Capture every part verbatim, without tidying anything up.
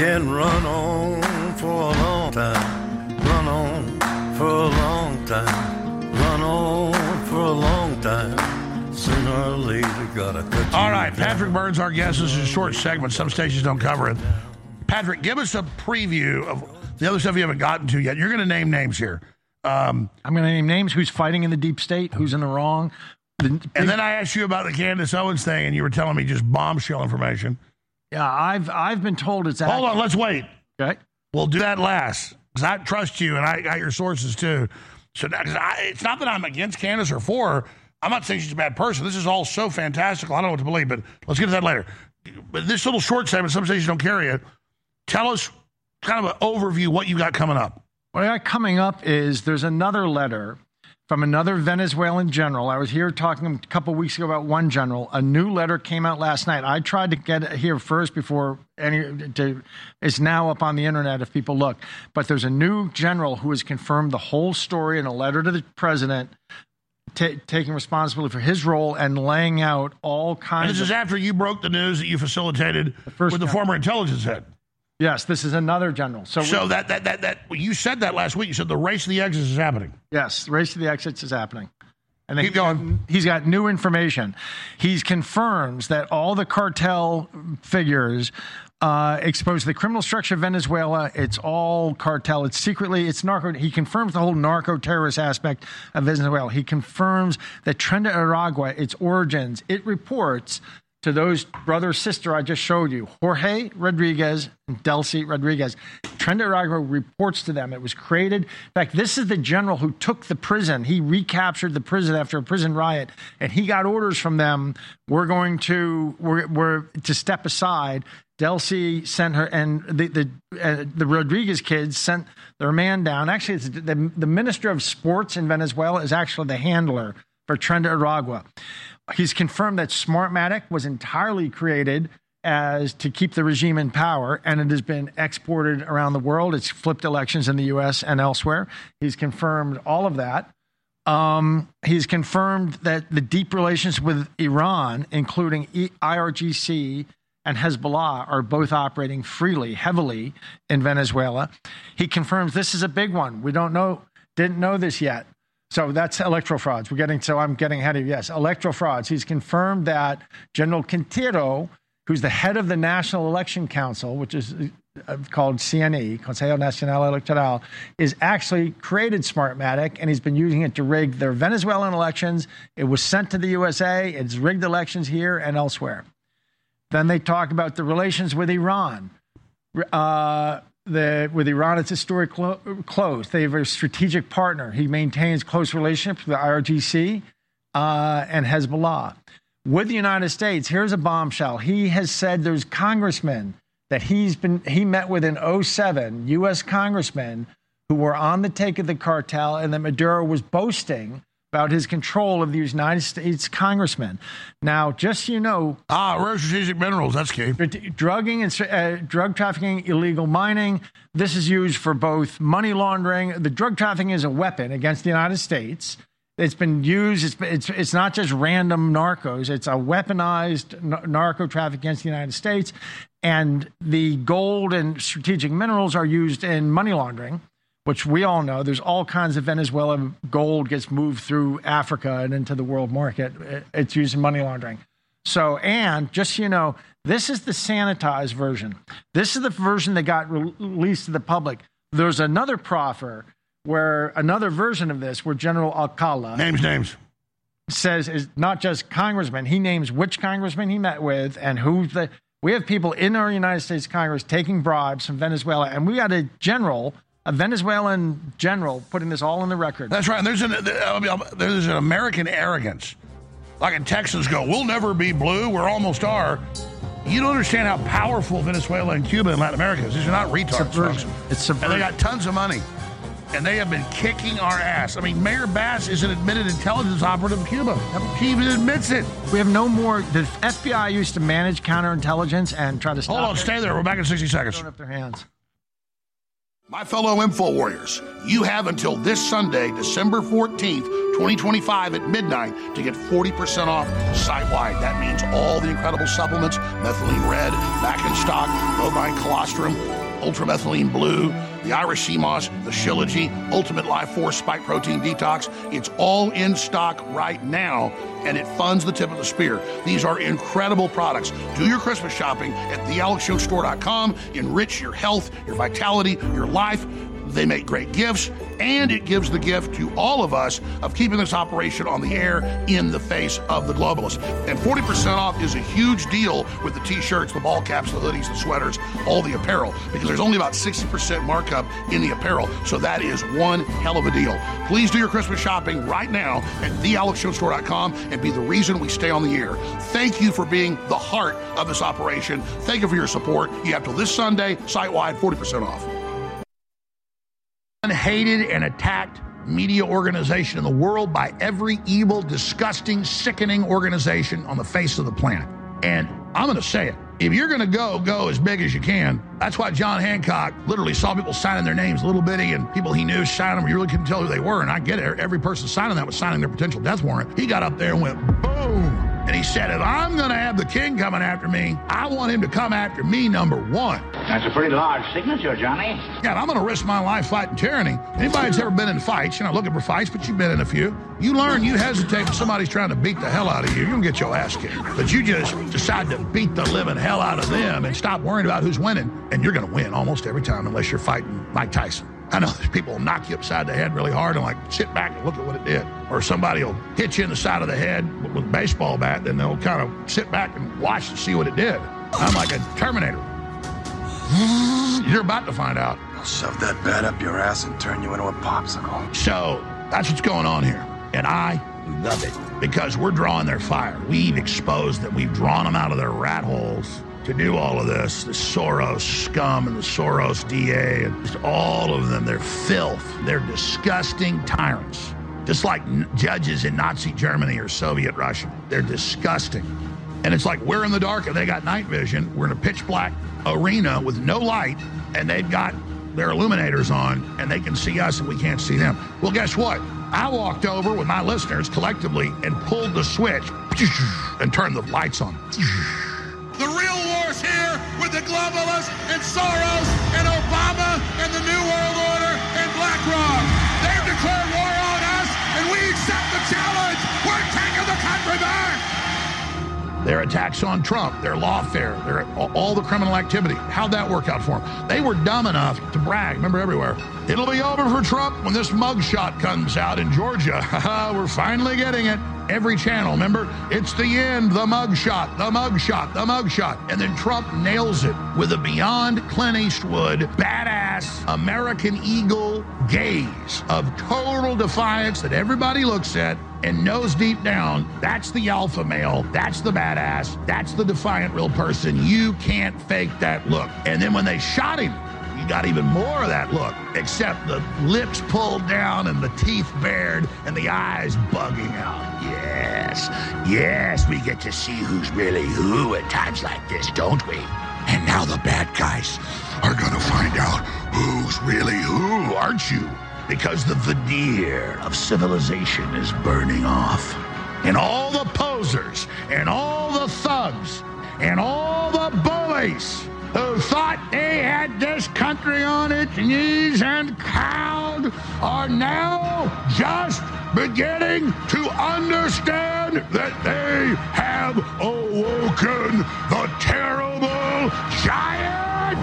can run on for a long time, run on for a long time, run on for a long time. Sooner or later, gotta cut you All right, down. Patrick Burns, our guest. This is a short segment. Some stations don't cover it. Patrick, give us a preview of the other stuff you haven't gotten to yet. You're going to name names here. Um, I'm going to name names. Who's fighting in the deep state? Who's in the wrong? The big, and then I asked you about the Candace Owens thing, and you were telling me just bombshell information. Yeah, I've I've been told it's. Hold on, let's wait. Okay, we'll do that last because I trust you, and I got your sources too. So that, cause I, it's not that I'm against Candace or for her. I'm not saying she's a bad person. This is all so fantastical. I don't know what to believe, but let's get to that later. But this little short segment, some stations don't carry it. Tell us kind of an overview what you got coming up. What I got coming up is there's another letter from another Venezuelan general. I was here talking a couple weeks ago about one general. A new letter came out last night. I tried to get it here first before any. To, it's now up on the internet if people look. But there's a new general who has confirmed the whole story in a letter to the president, t- taking responsibility for his role and laying out all kinds. And this of, is after you broke the news that you facilitated the with the former intelligence head. Yes, this is another general. So, so that, that, that, that, you said that last week. You said the race to the exits is happening. Yes, the race to the exits is happening. And Keep going. He's got new information. He confirms that all the cartel figures uh, expose the criminal structure of Venezuela. It's all cartel. It's secretly, it's narco. He confirms the whole narco-terrorist aspect of Venezuela. He confirms that Tren de Aragua, its origins, it reports to those brother sister I just showed you, Jorge Rodriguez and Delcy Rodriguez. Tren de Aragua reports to them. It was created. In fact, this is the general who took the prison. He recaptured the prison after a prison riot, and he got orders from them. We're going to we're, we're to step aside. Delcy sent her, and the the uh, the Rodriguez kids sent their man down. Actually, it's the the Minister of Sports in Venezuela is actually the handler for Tren de Aragua. He's confirmed that Smartmatic was entirely created as to keep the regime in power, and it has been exported around the world. It's flipped elections in the U S and elsewhere. He's confirmed all of that. Um, he's confirmed that the deep relations with Iran, including I R G C and Hezbollah, are both operating freely, heavily in Venezuela. He confirms this is a big one. We don't know, didn't know this yet. So that's electoral frauds. We're getting, so I'm getting ahead of you. Yes, electoral frauds. He's confirmed that General Quintero, who's the head of the National Election Council, which is called C N E, Consejo Nacional Electoral, is actually created Smartmatic, and he's been using it to rig their Venezuelan elections. It was sent to the U S A. It's rigged elections here and elsewhere. Then they talk about the relations with Iran. Uh, The, with Iran, it's historic clo- close. They have a strategic partner. He maintains close relationships with the I R G C uh, and Hezbollah. With the United States, here's a bombshell. He has said there's congressmen that he's been he met with in oh seven, U S congressmen who were on the take of the cartel, and that Maduro was boasting about his control of the United States congressmen. Now, just so you know... Ah, rare strategic minerals, that's key. Drugging and uh, drug trafficking, illegal mining. This is used for both money laundering. The drug trafficking is a weapon against the United States. It's been used, it's, it's, it's not just random narcos. It's a weaponized n- narco traffic against the United States. And the gold and strategic minerals are used in money laundering, which we all know. There's all kinds of Venezuela gold gets moved through Africa and into the world market. It's used in money laundering. So, and just so you know, this is the sanitized version. This is the version that got re- released to the public. There's another proffer where another version of this, where General Alcala names names says is not just congressman. He names which congressman he met with and who the. We have people in our United States Congress taking bribes from Venezuela, and we got a general. A Venezuelan general putting this all in the record. That's right. And there's an there's an American arrogance. Like in Texans go, we'll never be blue. We're almost are. You don't understand how powerful Venezuela and Cuba and Latin America is. These are not retards, folks. It's subversion. And they got tons of money. And they have been kicking our ass. I mean, Mayor Bass is an admitted intelligence operative of Cuba. He even admits it. We have no more. The F B I used to manage counterintelligence and try to stop Hold on, it. stay there. We're back in sixty seconds. Throwing up their hands. My fellow Info Warriors, you have until this Sunday, December fourteenth, twenty twenty-five at midnight to get forty percent off site-wide. That means all the incredible supplements, Methylene Red, back in stock, bovine colostrum, ultramethylene blue, the Irish sea moss, the Shilajit, Ultimate Life Force Spike Protein Detox. It's all in stock right now, and it funds the tip of the spear. These are incredible products. Do your Christmas shopping at the alex jones store dot com. Enrich your health, your vitality, your life. They make great gifts, and it gives the gift to all of us of keeping this operation on the air in the face of the globalists. And forty percent off is a huge deal with the t-shirts, the ball caps, the hoodies, the sweaters, all the apparel, because there's only about sixty percent markup in the apparel. So that is one hell of a deal. Please do your Christmas shopping right now at the alex jones store dot com and be the reason we stay on the air. Thank you for being the heart of this operation. Thank you for your support. You have till this Sunday, site-wide, forty percent off. Unhated and attacked media organization in the world by every evil, disgusting, sickening organization on the face of the planet. And I'm going to say it. If you're going to go, go as big as you can. That's why John Hancock literally saw people signing their names, little bitty, and people he knew signing them. You really couldn't tell who they were. And I get it. Every person signing that was signing their potential death warrant. He got up there and went, boom. And he said, if I'm going to have the king coming after me, I want him to come after me, number one. That's a pretty large signature, Johnny. Yeah, I'm going to risk my life fighting tyranny. Anybody that's ever been in fights, you're not looking for fights, but you've been in a few. You learn, you hesitate when somebody's trying to beat the hell out of you. You're going to get your ass kicked. But you just decide to beat the living hell out of them and stop worrying about who's winning. And you're going to win almost every time unless you're fighting Mike Tyson. I know there's people will knock you upside the head really hard and like sit back and look at what it did. Or somebody will hit you in the side of the head with a baseball bat, then they'll kind of sit back and watch to see what it did. I'm like a Terminator. You're about to find out. I'll shove that bat up your ass and turn you into a popsicle. So that's what's going on here. And I love it because we're drawing their fire. We've exposed them. We've drawn them out of their rat holes to do all of this, the Soros scum and the Soros D A and just all of them, they're filth. They're disgusting tyrants, just like n- judges in Nazi Germany or Soviet Russia. They're disgusting. And it's like we're in the dark and they got night vision. We're in a pitch black arena with no light and they've got their illuminators on and they can see us and we can't see them. Well, guess what? I walked over with my listeners collectively and pulled the switch and turned the lights on. The real war's here with the globalists and Soros and Obama and the New World Order and BlackRock. They've declared war on us, and we accept the challenge. We're taking the country back. Their attacks on Trump, their lawfare, their all the criminal activity. How'd that work out for them? They were dumb enough to brag. Remember everywhere. It'll be over for Trump when this mugshot comes out in Georgia. We're finally getting it. Every channel, remember? It's the end, the mugshot, the mugshot, the mugshot. And then Trump nails it with a beyond Clint Eastwood, badass American Eagle gaze of total defiance that everybody looks at and knows deep down that's the alpha male, that's the badass, that's the defiant real person. You can't fake that look. And then when they shot him, you got even more of that look, except the lips pulled down and the teeth bared and the eyes bugging out. Yes, yes, we get to see who's really who at times like this, don't we? And now the bad guys are gonna find out who's really who, aren't you? Because the veneer of civilization is burning off. And all the posers and all the thugs and all the bullies who thought they had this country on its knees and cowed are now just beginning to understand that they have awoken the terrible giant.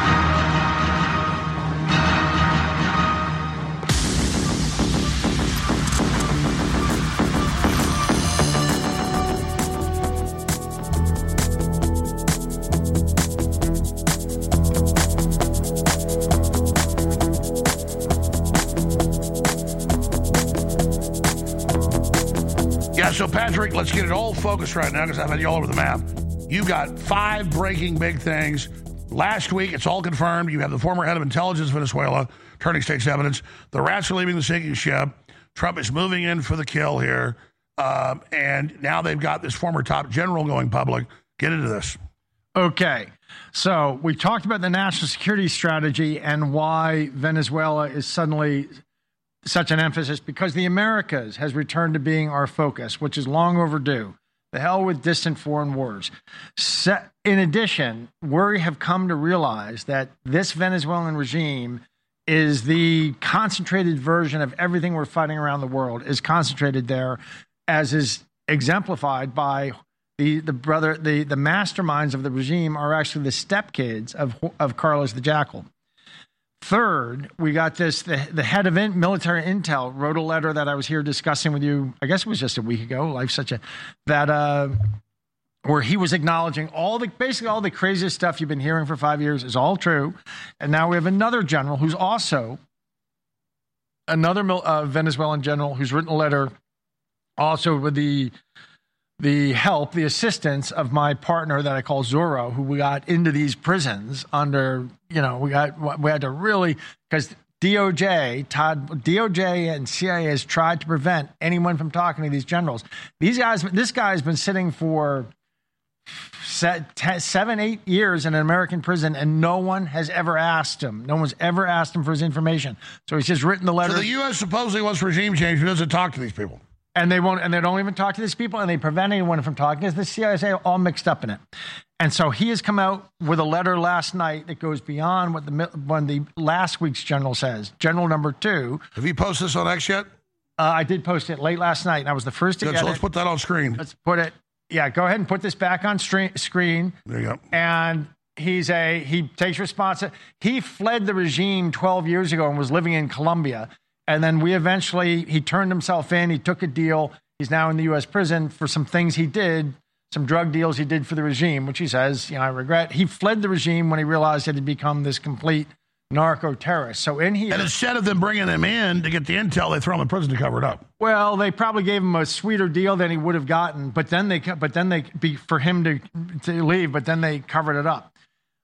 Yeah, so Patrick, let's get it all focused right now because I've had you all over the map. You've got five breaking big things. Last week, it's all confirmed. You have the former head of intelligence of Venezuela turning state's evidence. The rats are leaving the sinking ship. Trump is moving in for the kill here. Um, and now they've got this former top general going public. Get into this. Okay. So we talked about the national security strategy and why Venezuela is suddenly such an emphasis because the Americas has returned to being our focus, which is long overdue. The hell with distant foreign wars. Se- in addition, we have come to realize that this Venezuelan regime is the concentrated version of everything we're fighting around the world, is concentrated there, as is exemplified by the the brother, the, the masterminds of the regime are actually the stepkids of, of Carlos the Jackal. Third, we got this, the, the head of in, military intel wrote a letter that I was here discussing with you, I guess it was just a week ago, life's such a, that, uh, where he was acknowledging all the, basically all the craziest stuff you've been hearing for five years is all true. And now we have another general who's also, another uh, Venezuelan general who's written a letter also with the, the help, the assistance of my partner that I call Zorro, who we got into these prisons under, you know, we got, we had to really, because D O J, Todd, D O J and C I A has tried to prevent anyone from talking to these generals. These guys, this guy's been sitting for seven, eight years in an American prison, and no one has ever asked him. No one's ever asked him for his information. So he's just written the letter. So the U S supposedly wants regime change, but doesn't talk to these people. And they won't, and they don't even talk to these people, and they prevent anyone from talking. Because the C I A all mixed up in it. And so he has come out with a letter last night that goes beyond what the when the last week's general says. General number two. Have you posted this on X yet? Uh, I did post it late last night, and I was the first to Good, get so it. let's put that on screen. Let's put it. Yeah, go ahead and put this back on stre- screen. There you go. And he's a he takes responsibility. He fled the regime twelve years ago and was living in Colombia. And then we eventually, he turned himself in. He took a deal. He's now in the U S prison for some things he did, some drug deals he did for the regime, which he says, you know, I regret. He fled the regime when he realized that he'd become this complete narco-terrorist. So in here... And instead of them bringing him in to get the intel, they throw him in prison to cover it up. Well, they probably gave him a sweeter deal than he would have gotten, but then they, but then they, be for him to, to leave, but then they covered it up.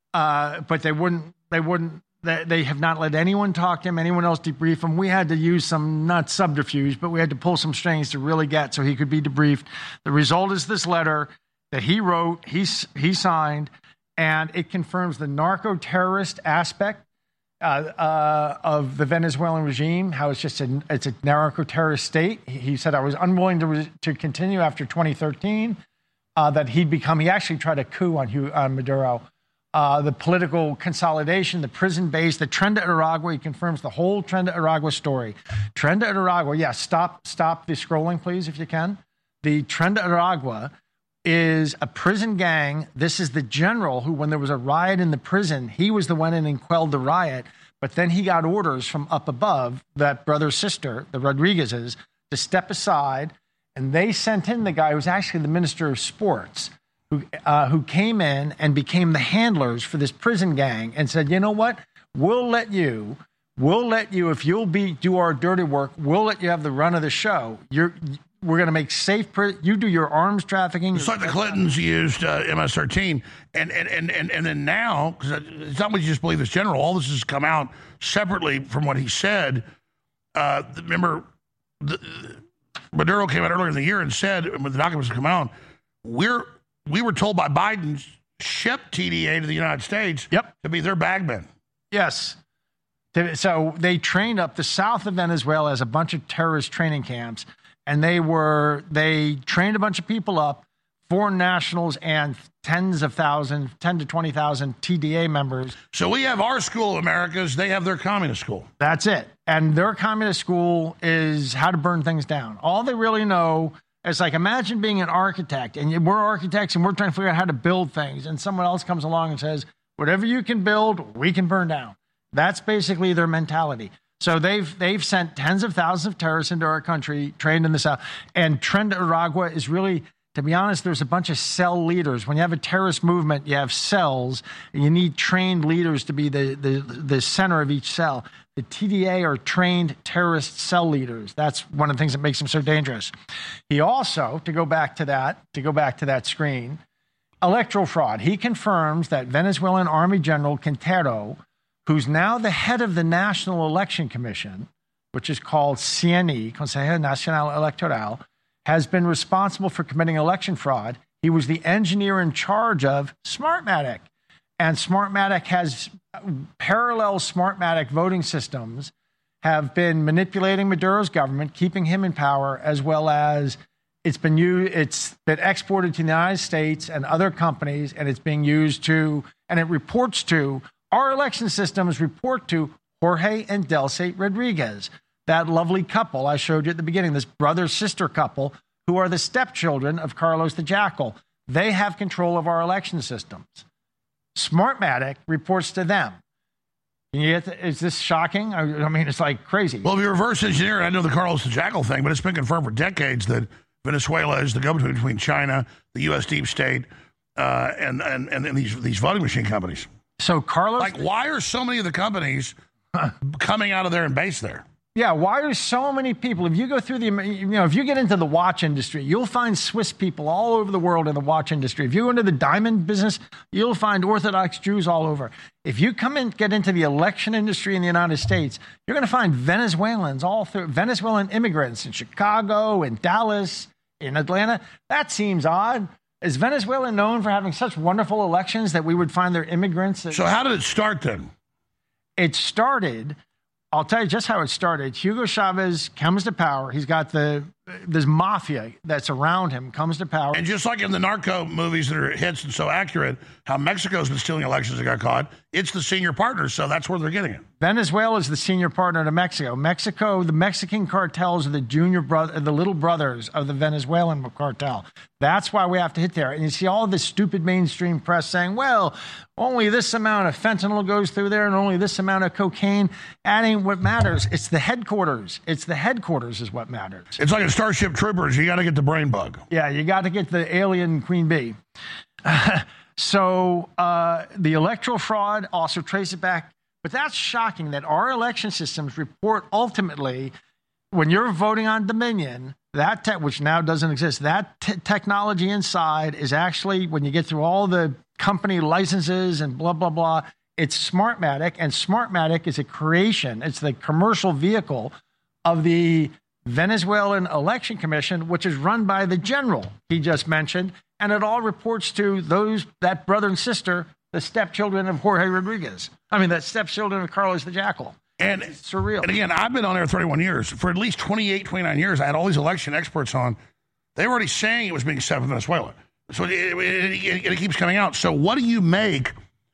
Uh, but they wouldn't, they wouldn't, They, they have not let anyone talk to him, anyone else debrief him. We had to use some, not subterfuge, but we had to pull some strings to really get so he could be debriefed. The result is this letter that he wrote, he, he signed, and it confirms the narco-terrorist aspect uh, uh, of the Venezuelan regime, how it's just a, it's a narco-terrorist state. He, he said, I was unwilling to, re- to continue after twenty thirteen, uh, that he'd become, he actually tried a coup on, Hugh, on Maduro. Uh, the political consolidation, the prison base, the Tren de Aragua. He confirms the whole Tren de Aragua story. Tren de Aragua, yes, yeah, stop stop the scrolling, please, if you can. The Tren de Aragua is a prison gang. This is the general who, when there was a riot in the prison, he was the one in and quelled the riot. But then he got orders from up above, that brother-sister, the Rodriguezes, to step aside. And they sent in the guy who was actually the minister of sports, who uh, who came in and became the handlers for this prison gang and said, you know what, we'll let you, we'll let you, if you'll be do our dirty work, we'll let you have the run of the show. You're, we're going to make safe, pri- you do your arms trafficking. It's like the Clintons used uh, M S thirteen. And, and, and, and, and then now, because it's not what you just believe this general, all this has come out separately from what he said. Uh, remember, the, Maduro came out earlier in the year and said, when the documents come out, we're, we were told by Biden ship T D A to the United States yep. to be their bagmen. Yes. So they trained up the south of Venezuela as a bunch of terrorist training camps, and they were they trained a bunch of people up, foreign nationals and tens of thousands, ten to twenty thousand T D A members. So we have our school of Americas, they have their communist school. That's it. And their communist school is how to burn things down. All they really know. It's like, imagine being an architect, and we're architects, and we're trying to figure out how to build things, and someone else comes along and says, whatever you can build, we can burn down. That's basically their mentality. So they've they've sent tens of thousands of terrorists into our country, trained in the South. And Tren de Aragua is really, to be honest, there's a bunch of cell leaders. When you have a terrorist movement, you have cells, and you need trained leaders to be the, the, the center of each cell. The T D A are trained terrorist cell leaders. That's one of the things that makes them so dangerous. He also, to go back to that, to go back to that screen, electoral fraud. He confirms that Venezuelan Army General Quintero, who's now the head of the National Election Commission, which is called C N E, Consejo Nacional Electoral, has been responsible for committing election fraud. He was the engineer in charge of Smartmatic. And Smartmatic has parallel Smartmatic voting systems have been manipulating Maduro's government, keeping him in power, as well as it's been used, it's been exported to the United States and other companies, and it's being used to, and it reports to, our election systems report to Jorge and Delcy Rodriguez, that lovely couple I showed you at the beginning, this brother-sister couple who are the stepchildren of Carlos the Jackal. They have control of our election systems. Smartmatic reports to them. Can you get the, is this shocking? I, I mean, it's like crazy. Well, if you reverse engineer, I know the Carlos the Jackal thing, but it's been confirmed for decades that Venezuela is the go-between between China, the U S deep state, uh, and, and, and these, these voting machine companies. So Carlos... Like, why are so many of the companies coming out of there and based there? Yeah, why are so many people, if you go through the, you know, if you get into the watch industry, you'll find Swiss people all over the world in the watch industry. If you go into the diamond business, you'll find Orthodox Jews all over. If you come and get into the election industry in the United States, you're going to find Venezuelans all through, Venezuelan immigrants in Chicago, in Dallas, in Atlanta. That seems odd. Is Venezuela known for having such wonderful elections that we would find their immigrants? That, so how did it start then? It started... I'll tell you just how it started. Hugo Chavez comes to power. He's got the this mafia that's around him comes to power. And just like in the narco movies that are hits and so accurate, how Mexico's been stealing elections and got caught, it's the senior partners, so that's where they're getting it. Venezuela is the senior partner to Mexico. Mexico, the Mexican cartels are the junior brother, the little brothers of the Venezuelan cartel. That's why we have to hit there. And you see all this stupid mainstream press saying, well, only this amount of fentanyl goes through there and only this amount of cocaine. That ain't what matters. It's the headquarters. It's the headquarters is what matters. It's like a Starship Troopers. You got to get the brain bug. Yeah, you got to get the alien Queen Bee. Uh, so uh, the electoral fraud also trace it back. But that's shocking that our election systems report ultimately when you're voting on Dominion, that te- which now doesn't exist, that te- technology inside is actually, when you get through all the company licenses and blah, blah, blah, it's Smartmatic. And Smartmatic is a creation. It's the commercial vehicle of the Venezuelan Election Commission, which is run by the general he just mentioned. And it all reports to those, that brother and sister, the stepchildren of Jorge Rodriguez. I mean, that stepchildren of Carlos the Jackal. And it's surreal. And again, I've been on there thirty-one years. For at least twenty-eight, twenty-nine years, I had all these election experts on. They were already saying it was being set in Venezuela. So it, it, it, it keeps coming out. So what do you make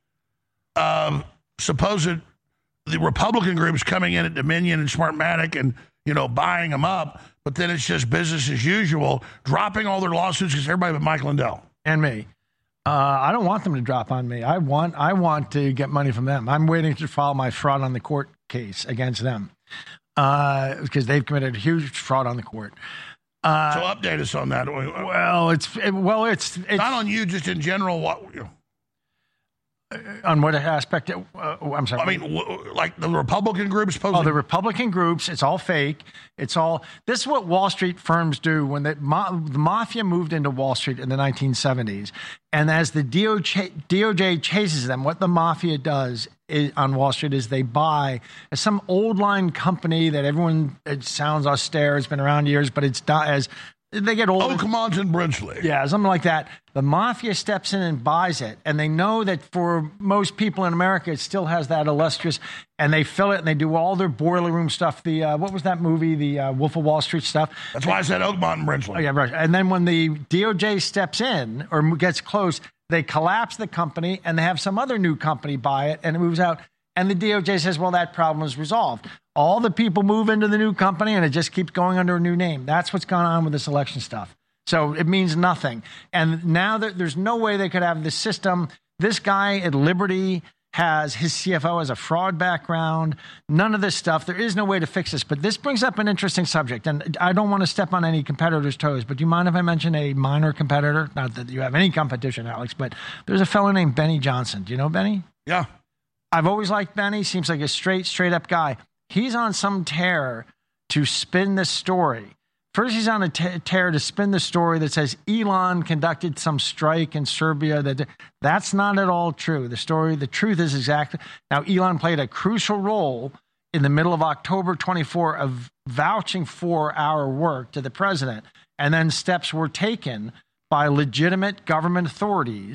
of supposed the Republican groups coming in at Dominion and Smartmatic and, you know, buying them up, but then it's just business as usual, dropping all their lawsuits because everybody but Mike Lindell. And me. Uh, I don't want them to drop on me. I want I want to get money from them. I'm waiting to file my fraud on the court case against them uh, because they've committed a huge fraud on the court. Uh, so update us on that. Well, it's it, well, it's, it's not on you, just in general. What you know. On what aspect? Uh, I'm sorry. I mean, w- like the Republican groups. Supposedly- oh, the Republican groups. It's all fake. It's all. This is what Wall Street firms do when the, ma- the mafia moved into Wall Street in the nineteen seventies, and as the D O J, D O J chases them, what the mafia does is, on Wall Street is they buy some old line company that everyone. It sounds austere. It's been around years, but it's not as. They get older. Oakmont and Bridgely. Yeah, something like that. The mafia steps in and buys it. And they know that for most people in America, it still has that illustrious. And they fill it and they do all their boiler room stuff. The uh, what was that movie? The uh, Wolf of Wall Street stuff. That's why I said Oakmont and Bridgely. Oh, yeah, right. And then when the D O J steps in or gets close, they collapse the company and they have some other new company buy it and it moves out. And the D O J says, well, that problem is resolved. All the people move into the new company and it just keeps going under a new name. That's what's gone on with this election stuff. So it means nothing. And now that there's no way they could have this system. This guy at Liberty has his C F O has a fraud background. None of this stuff. There is no way to fix this. But this brings up an interesting subject. And I don't want to step on any competitors' toes. But do you mind if I mention a minor competitor? Not that you have any competition, Alex. But there's a fellow named Benny Johnson. Do you know Benny? Yeah. I've always liked Benny. Seems like a straight, straight up guy. He's on some tear to spin this story. First, he's on a t- tear to spin the story that says Elon conducted some strike in Serbia. That that's not at all true. The story, the truth is exactly now. Elon played a crucial role in the middle of October twenty-fourth of vouching for our work to the president, and then steps were taken by legitimate government authorities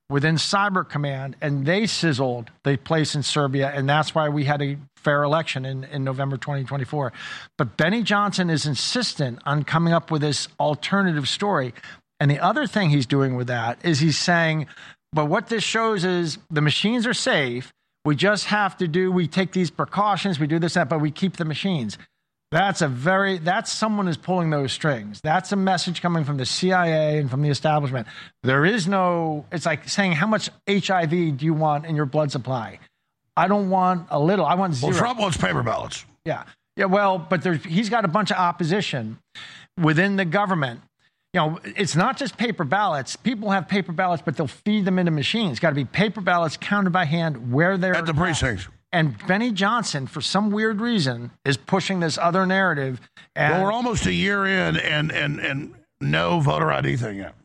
within Cyber Command, and they sizzled the place in Serbia, and that's why we had a fair election in, in November twenty twenty-four. But Benny Johnson is insistent on coming up with this alternative story. And the other thing he's doing with that is he's saying, but what this shows is the machines are safe. We just have to do, we take these precautions, we do this, that, but we keep the machines. That's a very, that's someone is pulling those strings. That's a message coming from the C I A and from the establishment. There is no, it's like saying, how much H I V do you want in your blood supply? I don't want a little, I want zero. Well, Trump wants paper ballots. Yeah. Yeah, well, but there's, he's got a bunch of opposition within the government. You know, it's not just paper ballots. People have paper ballots, but they'll feed them into machines. It's got to be paper ballots counted by hand where they're at the precincts. And Benny Johnson, for some weird reason, is pushing this other narrative. And well, we're almost a year in, and and and no voter I D thing yet.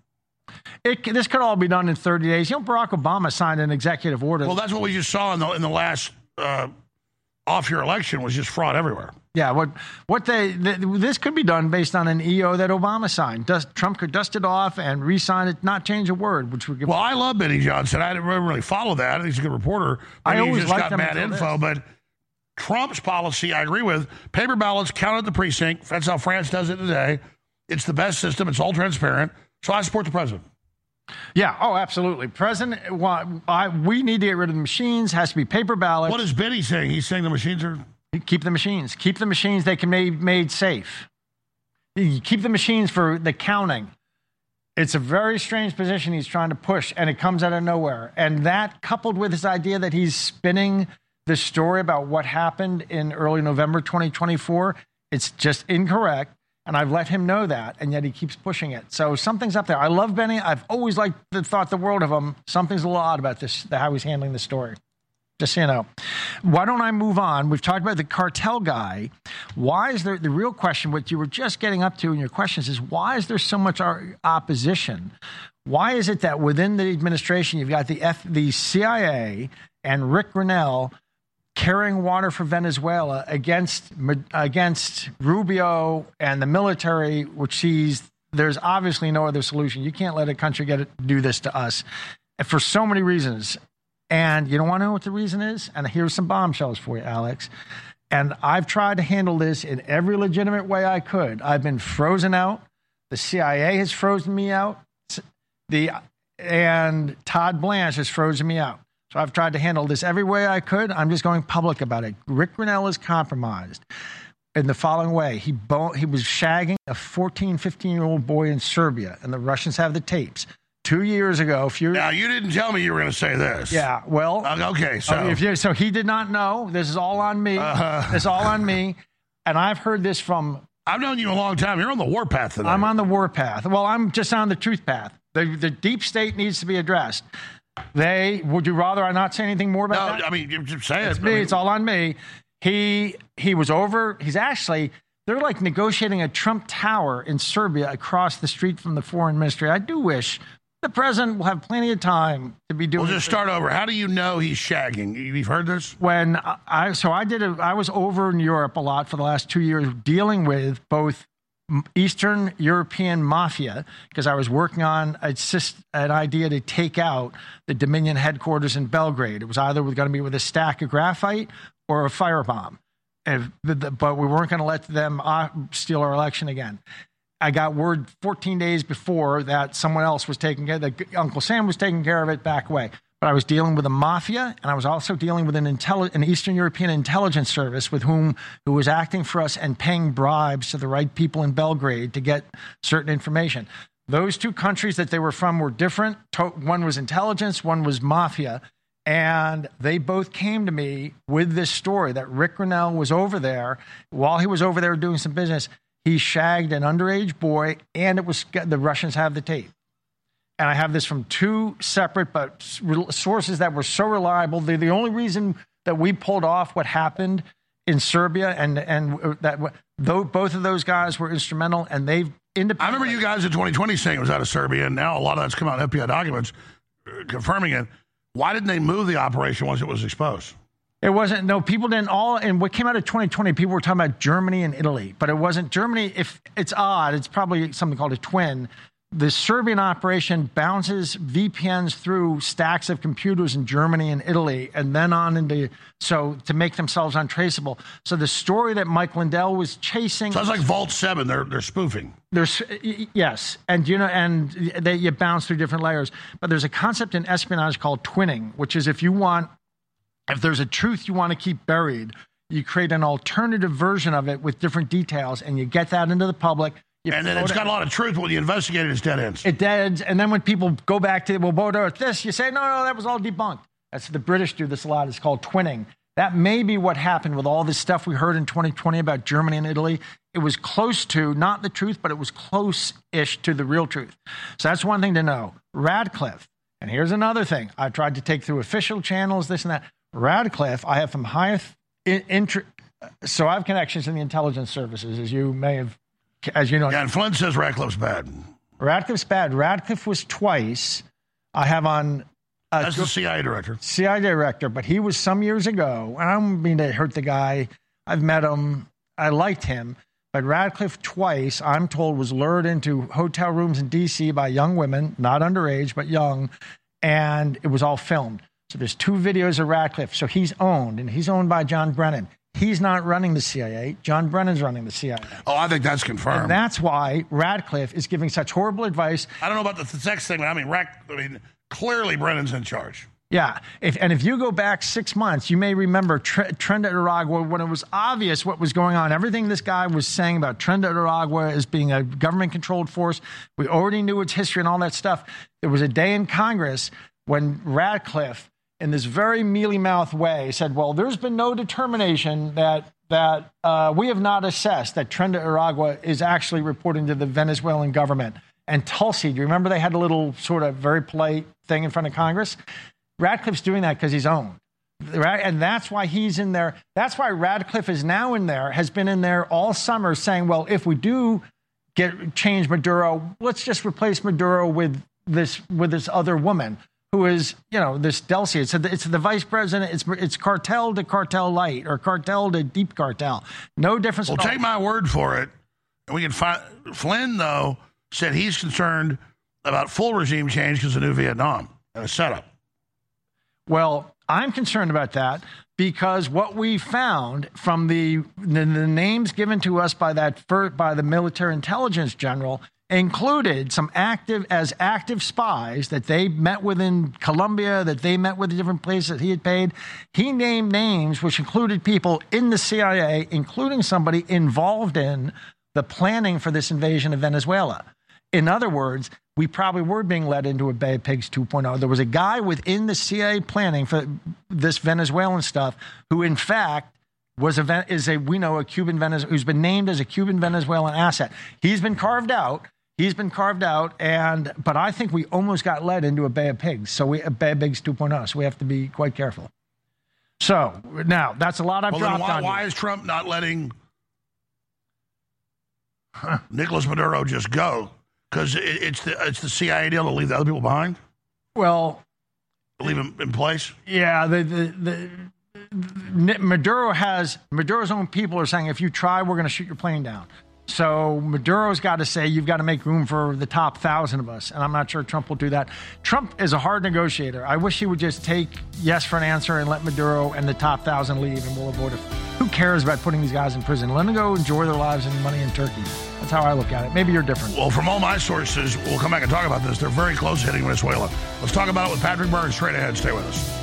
It, this could all be done in thirty days. You know, Barack Obama signed an executive order. Well, that's what we just saw in the in the last uh, off-year election was just fraud everywhere. Yeah, what what they th- this could be done based on an E O that Obama signed. Dust, Trump could dust it off and re-sign it, not change a word, which would give. Well, I love Benny Johnson. I didn't really follow that. I think he's a good reporter. Maybe I always just liked got him bad info, this. but Trump's policy, I agree with. Paper ballots counted at the precinct. That's how France does it today. It's the best system. It's all transparent. So I support the president. Yeah. Oh, absolutely. President, well, I, we need to get rid of the machines. Has to be paper ballots. What is Benny saying? He's saying the machines are. Keep the machines. Keep the machines. They can be made safe. You keep the machines for the counting. It's a very strange position he's trying to push, and it comes out of nowhere. And that, coupled with his idea that he's spinning the story about what happened in early November twenty twenty-four, it's just incorrect. And I've let him know that, and yet he keeps pushing it. So something's up there. I love Benny. I've always liked the thought the world of him. Something's a little odd about this, how he's handling the story. Just so you know. Why don't I move on? We've talked about the cartel guy. Why is there, the real question, what you were just getting up to in your questions is, why is there so much opposition? Why is it that within the administration, you've got the F, the C I A and Rick Grenell carrying water for Venezuela against, against Rubio and the military, which sees there's obviously no other solution. You can't let a country get it, do this to us for so many reasons. And you don't want to know what the reason is? And here's some bombshells for you, Alex. And I've tried to handle this in every legitimate way I could. I've been frozen out. The C I A has frozen me out. The and Todd Blanche has frozen me out. So I've tried to handle this every way I could. I'm just going public about it. Rick Grenell is compromised in the following way. He, bo- he was shagging a fourteen, fifteen-year-old boy in Serbia, and the Russians have the tapes. Two years ago, a few. Now, you didn't tell me you were going to say this. Yeah, well. Uh, okay, so. Uh, if you, so he did not know. This is all on me. Uh-huh. This is all on me. And I've heard this from. I've known you a long time. You're on the warpath today. I'm on the warpath. Well, I'm just on the truth path. The, the deep state needs to be addressed. They, would you rather I not say anything more about no, that? I mean, you just say it's it. Me, I mean, it's all on me. He, he was over. He's actually. They're like negotiating a Trump Tower in Serbia across the street from the foreign ministry. I do wish. The president will have plenty of time to be doing. We'll just start over. How do you know he's shagging? You've heard this? When I so I did a, I was over in Europe a lot for the last two years dealing with both Eastern European mafia because I was working on a, an idea to take out the Dominion headquarters in Belgrade. It was either going to be with a stack of graphite or a firebomb, and, but we weren't going to let them steal our election again. I got word fourteen days before that someone else was taking care, that Uncle Sam was taking care of it back away. But I was dealing with a mafia, and I was also dealing with an, intelli- an Eastern European intelligence service with whom who was acting for us and paying bribes to the right people in Belgrade to get certain information. Those two countries that they were from were different. One was intelligence, one was mafia. And they both came to me with this story that Rick Grenell was over there. While he was over there doing some business, he shagged an underage boy, and it was the Russians have the tape. And I have this from two separate but sources that were so reliable. They're the only reason that we pulled off what happened in Serbia, and and that both of those guys were instrumental, and they've independently. I remember you guys in twenty twenty saying it was out of Serbia, and now a lot of that's come out in F B I documents confirming it. Why didn't they move the operation once it was exposed? It wasn't, no, people didn't all, and what came out of twenty twenty, people were talking about Germany and Italy, but it wasn't Germany. If it's odd, it's probably something called a twin. the Serbian operation bounces V P Ns through stacks of computers in Germany and Italy, and then on into, so to make themselves untraceable. So the story that Mike Lindell was chasing. Sounds like Vault seven. They're they're spoofing. There's yes, and you know, and they you bounce through different layers. But there's a concept in espionage called twinning, which is if you want, if there's a truth you want to keep buried, you create an alternative version of it with different details, and you get that into the public. You and then it's got a lot of truth when you investigate it, it's dead ends. It dead ends, and then when people go back to, well, Bodo, it's this, you say, no, no, that was all debunked. That's the British do this a lot. It's called twinning. That may be what happened with all this stuff we heard in twenty twenty about Germany and Italy. It was close to, not the truth, but it was close-ish to the real truth. So that's one thing to know. Radcliffe, and here's another thing. I tried to take through official channels, this and that. Radcliffe, I have from highest, in, in, so I have connections in the intelligence services, as you may have, as you know. Yeah, and Flynn says Radcliffe's bad. Radcliffe's bad. Radcliffe was twice. I have on... Uh, That's the C I A director. C I A director, but he was some years ago. And I don't mean to hurt the guy. I've met him. I liked him. But Radcliffe twice, I'm told, was lured into hotel rooms in D C by young women, not underage, but young, and it was all filmed. So there's two videos of Radcliffe. So he's owned, and he's owned by John Brennan. He's not running the C I A. John Brennan's running the C I A. Oh, I think that's confirmed. And that's why Radcliffe is giving such horrible advice. I don't know about the sex thing, but I mean, Rack, I mean, clearly Brennan's in charge. Yeah, if, and if you go back six months, you may remember Tre- Trenda Aragua, when it was obvious what was going on. Everything this guy was saying about Trenda Aragua as being a government-controlled force, we already knew its history and all that stuff. There was a day in Congress when Radcliffe, in this very mealy-mouthed way, said, well, there's been no determination that that uh, we have not assessed that Trenda Aragua is actually reporting to the Venezuelan government. And Tulsi, do you remember they had a little sort of very polite thing in front of Congress? Radcliffe's doing that because he's owned. And that's why he's in there. That's why Radcliffe is now in there, has been in there all summer saying, well, if we do get change Maduro, let's just replace Maduro with this with this other woman who is, you know, this Delcy. It's, a, it's the vice president. It's it's cartel to cartel light or cartel to deep cartel. No difference Well, at all. take my word for it. And we can find Flynn, though, said he's concerned about full regime change because of New Vietnam and a setup. Well, I'm concerned about that because what we found from the the, the names given to us by that first, by the military intelligence general included some active as active spies that they met with in Colombia, that they met with the different places that he had paid. He named names which included people in the C I A, including somebody involved in the planning for this invasion of Venezuela. In other words, we probably were being led into a Bay of Pigs two point oh. There was a guy within the C I A planning for this Venezuelan stuff who, in fact, was a is a we know a Cuban Venezuelan who's been named as a Cuban Venezuelan asset. He's been carved out. He's been carved out, and but I think we almost got led into a Bay of Pigs. So we a Bay of Pigs two point oh. So we have to be quite careful. So now that's a lot I've well, dropped then why, on why you. is Trump not letting huh. Nicolas Maduro just go? Because it, it's the it's the C I A deal to leave the other people behind? Well, leave them in place? Yeah, the, the, the Maduro has, Maduro's own people are saying, if you try, we're going to shoot your plane down. So Maduro's got to say, you've got to make room for the top thousand of us. And I'm not sure Trump will do that. Trump is a hard negotiator. I wish he would just take yes for an answer and let Maduro and the top thousand leave, and we'll avoid it. Who cares about putting these guys in prison? Let them go enjoy their lives and money in Turkey. That's how I look at it. Maybe you're different. Well, from all my sources, we'll come back and talk about this. They're very close to hitting Venezuela. Let's talk about it with Patrick Byrne straight ahead. Stay with us.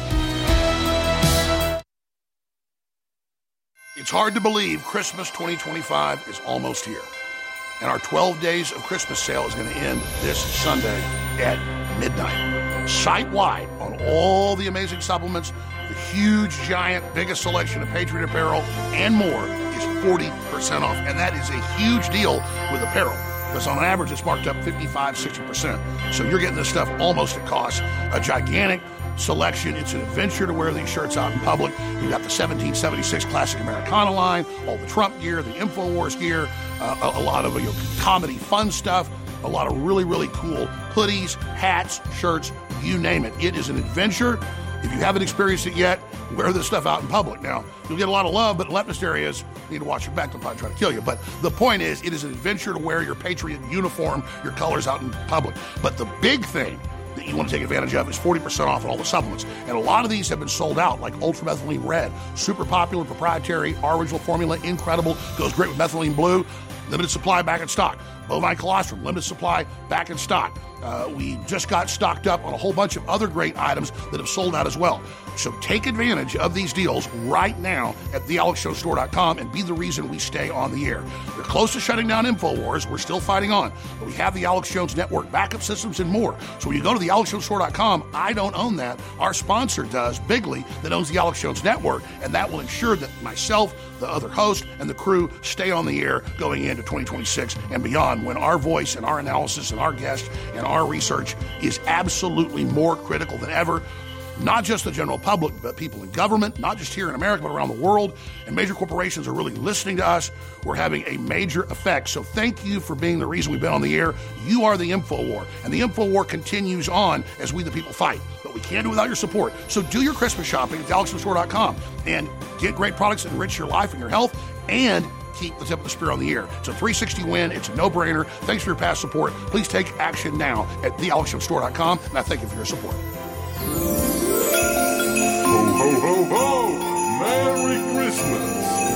It's hard to believe Christmas twenty twenty-five is almost here. And our twelve days of Christmas sale is going to end this Sunday at midnight. Site-wide on all the amazing supplements, the huge, giant, biggest selection of Patriot apparel and more is forty percent off. And that is a huge deal with apparel, because on average it's marked up fifty-five, sixty percent. So you're getting this stuff almost at cost. A gigantic selection. It's an adventure to wear these shirts out in public. You've got the seventeen seventy-six Classic Americana line, all the Trump gear, the InfoWars gear, uh, a, a lot of you know, comedy fun stuff, a lot of really, really cool hoodies, hats, shirts, you name it. It is an adventure. If you haven't experienced it yet, wear this stuff out in public. Now, you'll get a lot of love, but leftist areas need to watch your back. They'll probably try to kill you. But the point is, it is an adventure to wear your Patriot uniform, your colors out in public. But the big thing that you want to take advantage of is forty percent off on all the supplements. And a lot of these have been sold out, like Ultramethylene Red, super popular, proprietary, our original formula, incredible, goes great with Methylene Blue, limited supply back in stock. Bovine colostrum, limited supply back in stock. Uh, we just got stocked up on a whole bunch of other great items that have sold out as well. So take advantage of these deals right now at the alex jones store dot com and be the reason we stay on the air. They're close to shutting down InfoWars. We're still fighting on. But we have the Alex Jones Network, backup systems, and more. So when you go to the alex jones store dot com, I don't own that. Our sponsor does, Bigly, that owns the Alex Jones Network, and that will ensure that myself, the other host, and the crew stay on the air going into twenty twenty-six and beyond, when our voice and our analysis and our guests and our research is absolutely more critical than ever. Not just the general public, but people in government, not just here in America, but around the world. And major corporations are really listening to us. We're having a major effect. So thank you for being the reason we've been on the air. You are the InfoWar. And the InfoWar continues on as we the people fight. But we can't do it without your support. So do your Christmas shopping at the alex jones store dot com and get great products that enrich your life and your health, and keep the tip of the spear on the air. It's a three sixty win. It's a no-brainer. Thanks for your past support. Please take action now at the alex jones store dot com, and I thank you for your support. Ho, ho, ho, ho! Merry Christmas!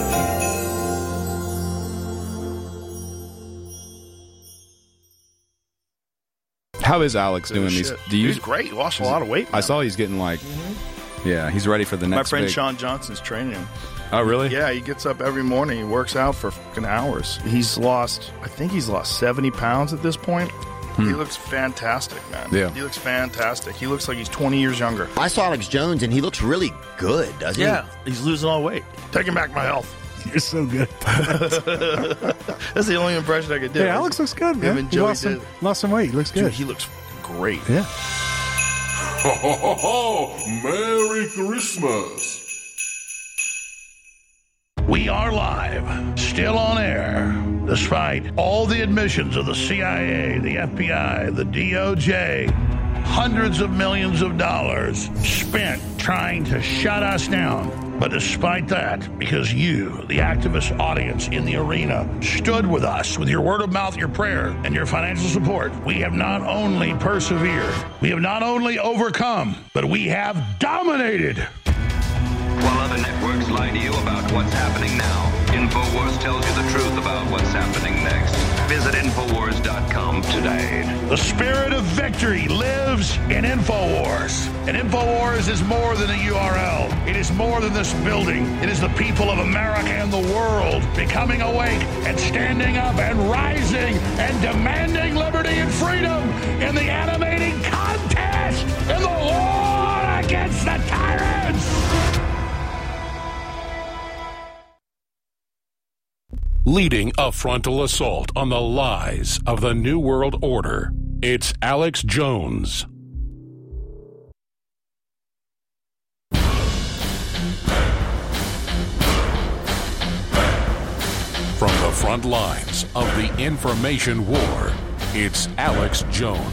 How is Alex doing these? Do you? He's great. He lost a lot of weight. I saw he's getting like, mm-hmm. yeah, he's ready for the next. My friend big... Sean Johnson's training him. Oh, really? Yeah, he gets up every morning. He works out for fucking hours. He's lost, I think he's lost seventy pounds at this point. Hmm. He looks fantastic, man. Yeah. He looks fantastic. He looks like he's twenty years younger. I saw Alex Jones, and he looks really good, doesn't yeah, he? Yeah, he's losing all weight. Taking back my health. You're so good. That's the only impression I could do. Hey, Alex looks good, man. Him and he Joey lost some, did. lost some weight. He looks good. Dude, he looks great. Yeah. Ho, ho, ho, ho! Merry Christmas! We are live, still on air, despite all the admissions of the C I A, the F B I, the D O J, hundreds of millions of dollars spent trying to shut us down. But despite that, because you, the activist audience in the arena, stood with us with your word of mouth, your prayer, and your financial support, we have not only persevered, we have not only overcome, but we have dominated. While other networks lie to you about what's happening now, InfoWars tells you the truth about what's happening next. Visit Infowars dot com today. The spirit of victory lives in InfoWars. And InfoWars is more than a U R L. It is more than this building. It is the people of America and the world becoming awake and standing up and rising and demanding liberty and freedom in the animating contest in the war against the tyrants. Leading a frontal assault on the lies of the New World Order, it's Alex Jones. From the front lines of the information war, it's Alex Jones.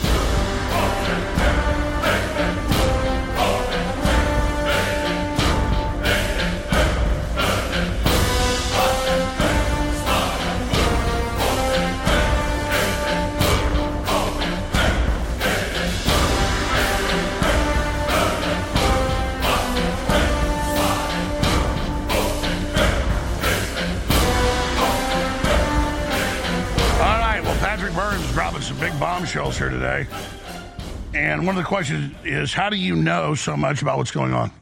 Dropping some big bombshells here today. And one of the questions is, how do you know so much about what's going on?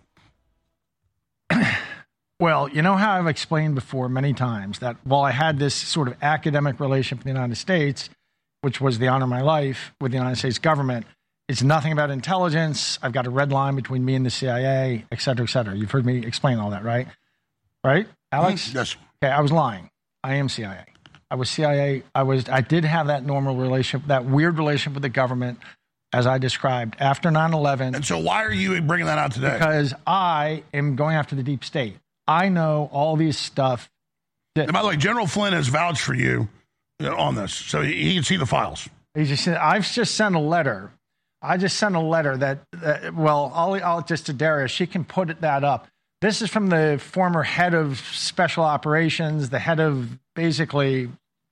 Well, you know how I've explained before many times that while I had this sort of academic relationship with the United States, which was the honor of my life with the United States government, it's nothing about intelligence. I've got a red line between me and the C I A, et cetera, et cetera. You've heard me explain all that, right? Right, Alex? Yes. Okay, I was lying. I am C I A. I was C I A. I was. I did have that normal relationship, that weird relationship with the government, as I described, after nine eleven. And so why are you bringing that out today? Because I am going after the deep state. I know all these stuff. That, and by the way, General Flynn has vouched for you on this, so he, he can see the files. He just said, I've just sent a letter. I just sent a letter that, uh, well, I'll, I'll just to Darius, she can put that up. This is from the former head of special operations, the head of basically,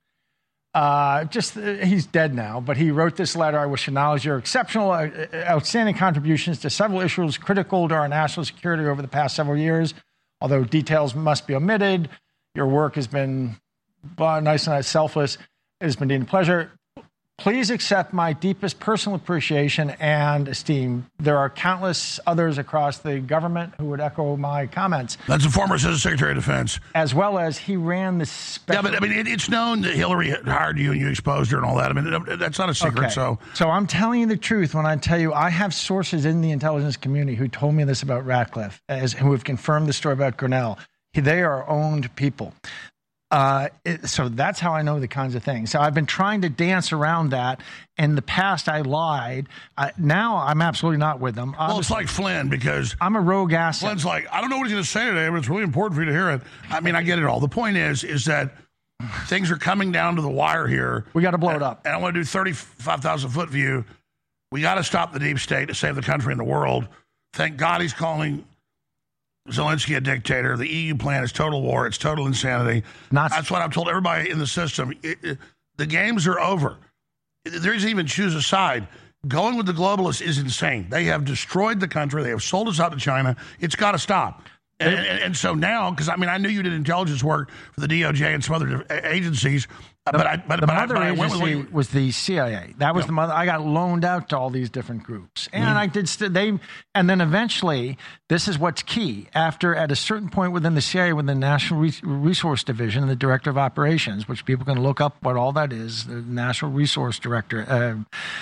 uh, just, uh, he's dead now, but he wrote this letter. I wish to acknowledge your exceptional, uh, outstanding contributions to several issues critical to our national security over the past several years. Although details must be omitted, your work has been uh, nice and selfless. It has been deemed a pleasure. Please accept my deepest personal appreciation and esteem. There are countless others across the government who would echo my comments. That's the former Assistant Secretary of Defense. As well as he ran the special... Yeah, but I mean, it, it's known that Hillary hired you and you exposed her and all that. I mean, that's not a secret, okay. so... So I'm telling you the truth when I tell you I have sources in the intelligence community who told me this about Ratcliffe, as, who have confirmed the story about Grinnell. They are owned people. Uh, it, so that's how I know the kinds of things. So I've been trying to dance around that. In the past, I lied. Uh, now I'm absolutely not with them. Well, it's like Flynn because... I'm a rogue asset. Flynn's like, I don't know what he's going to say today, but it's really important for you to hear it. I mean, I get it all. The point is, is that things are coming down to the wire here. We got to blow and, it up. And I want to do thirty-five thousand foot view. We got to stop the deep state to save the country and the world. Thank God he's calling Zelensky a dictator. The E U plan is total war. It's total insanity. Not That's what I've told everybody in the system. It, it, the games are over. There isn't even choose a side. Going with the globalists is insane. They have destroyed the country. They have sold us out to China. It's got to stop. And, and, and so now, because I mean, I knew you did intelligence work for the D O J and some other agencies, the, but I, but, the but mother I, but agency I went with, was the C I A. That was yep. the mother. I got loaned out to all these different groups, and mm. I did. St- they and then eventually, this is what's key. After at a certain point within the C I A, within the National Re- Resource Division, the Director of Operations, which people can look up what all that is, the National Resource Director. Uh,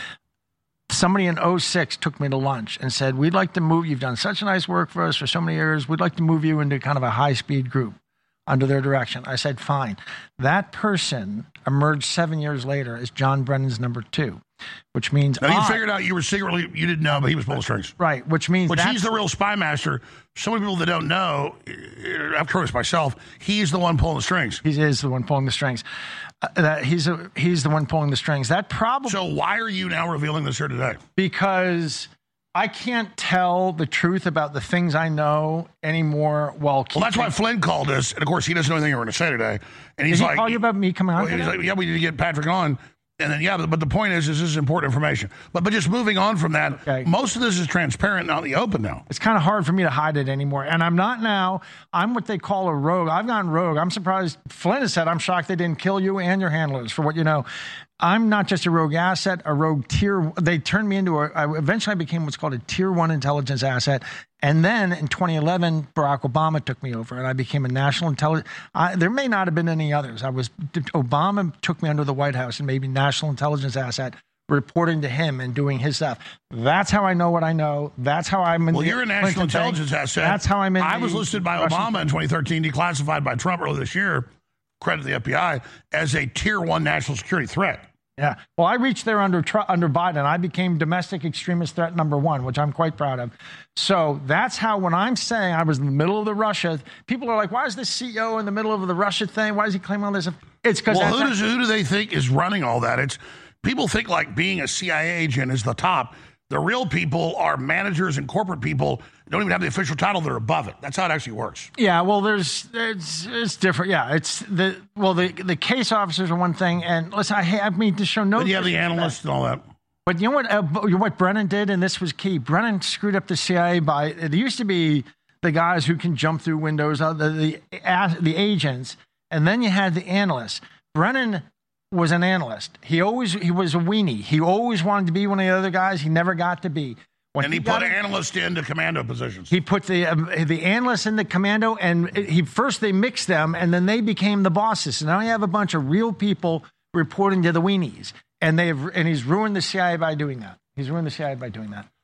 Somebody in oh six took me to lunch and said, we'd like to move, you've done such a nice work for us for so many years, we'd like to move you into kind of a high-speed group under their direction. I said, fine. That person emerged seven years later as John Brennan's number two, which means... Now, you I, figured out you were secretly, you didn't know, but he was pulling strings. Right, which means... Which he's the real spy master. So many people that don't know, I'm curious myself, he's the one pulling the strings. He is the one pulling the strings. Uh, that he's a, he's the one pulling the strings. That probably... So why are you now revealing this here today? Because I can't tell the truth about the things I know anymore while keeping... Well, that's why Flynn called us, and of course he doesn't know anything we're going to say today. And he's Did he like... call you about me coming on well, he's today? like, yeah, we need to get Patrick on. And then, yeah, but, but the point is, is this is important information. But but just moving on from that, okay. Most of this is transparent and out in the open now. It's kind of hard for me to hide it anymore. And I'm not now. I'm what they call a rogue. I've gone rogue. I'm surprised. Flynn has said, I'm shocked they didn't kill you and your handlers for what you know. I'm not just a rogue asset, a rogue tier. They turned me into a, I eventually I became what's called a tier one intelligence asset. And then in twenty eleven, Barack Obama took me over and I became a national intelligence. I, there may not have been any others. I was, Obama took me under the White House and made me national intelligence asset, reporting to him and doing his stuff. That's how I know what I know. That's how I'm in well, the you're a national Clinton intelligence thing. asset. That's how I'm in I the was listed by Russian Obama in twenty thirteen, declassified by Trump earlier this year, credit to the F B I, as a tier one national security threat. Yeah. Well, I reached there under under Biden. I became domestic extremist threat number one, which I'm quite proud of. So that's how, when I'm saying I was in the middle of the Russia, people are like, why is this C E O in the middle of the Russia thing? Why is he claiming all this? It's because well, who, does, who do they think is running all that? It's people think like being a C I A agent is the top. The real people are managers and corporate people who don't even have the official title. They're above it. That's how it actually works. Yeah, well, there's it's it's different. Yeah, it's the well the the case officers are one thing, and listen, I I mean to show no. But you have the analysts and all that. But you know what? Uh, what Brennan did, and this was key. Brennan screwed up the C I A by there used to be the guys who can jump through windows, uh, the the the agents, and then you had the analysts. Brennan was an analyst. He always he was a weenie. He always wanted to be one of the other guys. He never got to be. When and he, he put got, analysts into commando positions. He put the um, the analysts in the commando, and he first they mixed them, and then they became the bosses. So now you have a bunch of real people reporting to the weenies, and they've and he's ruined the C I A by doing that. He's ruined the C I A by doing that.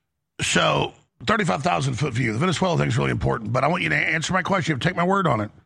So thirty-five thousand foot view. The Venezuela thing is really important, but I want you to answer my question. Take my word on it.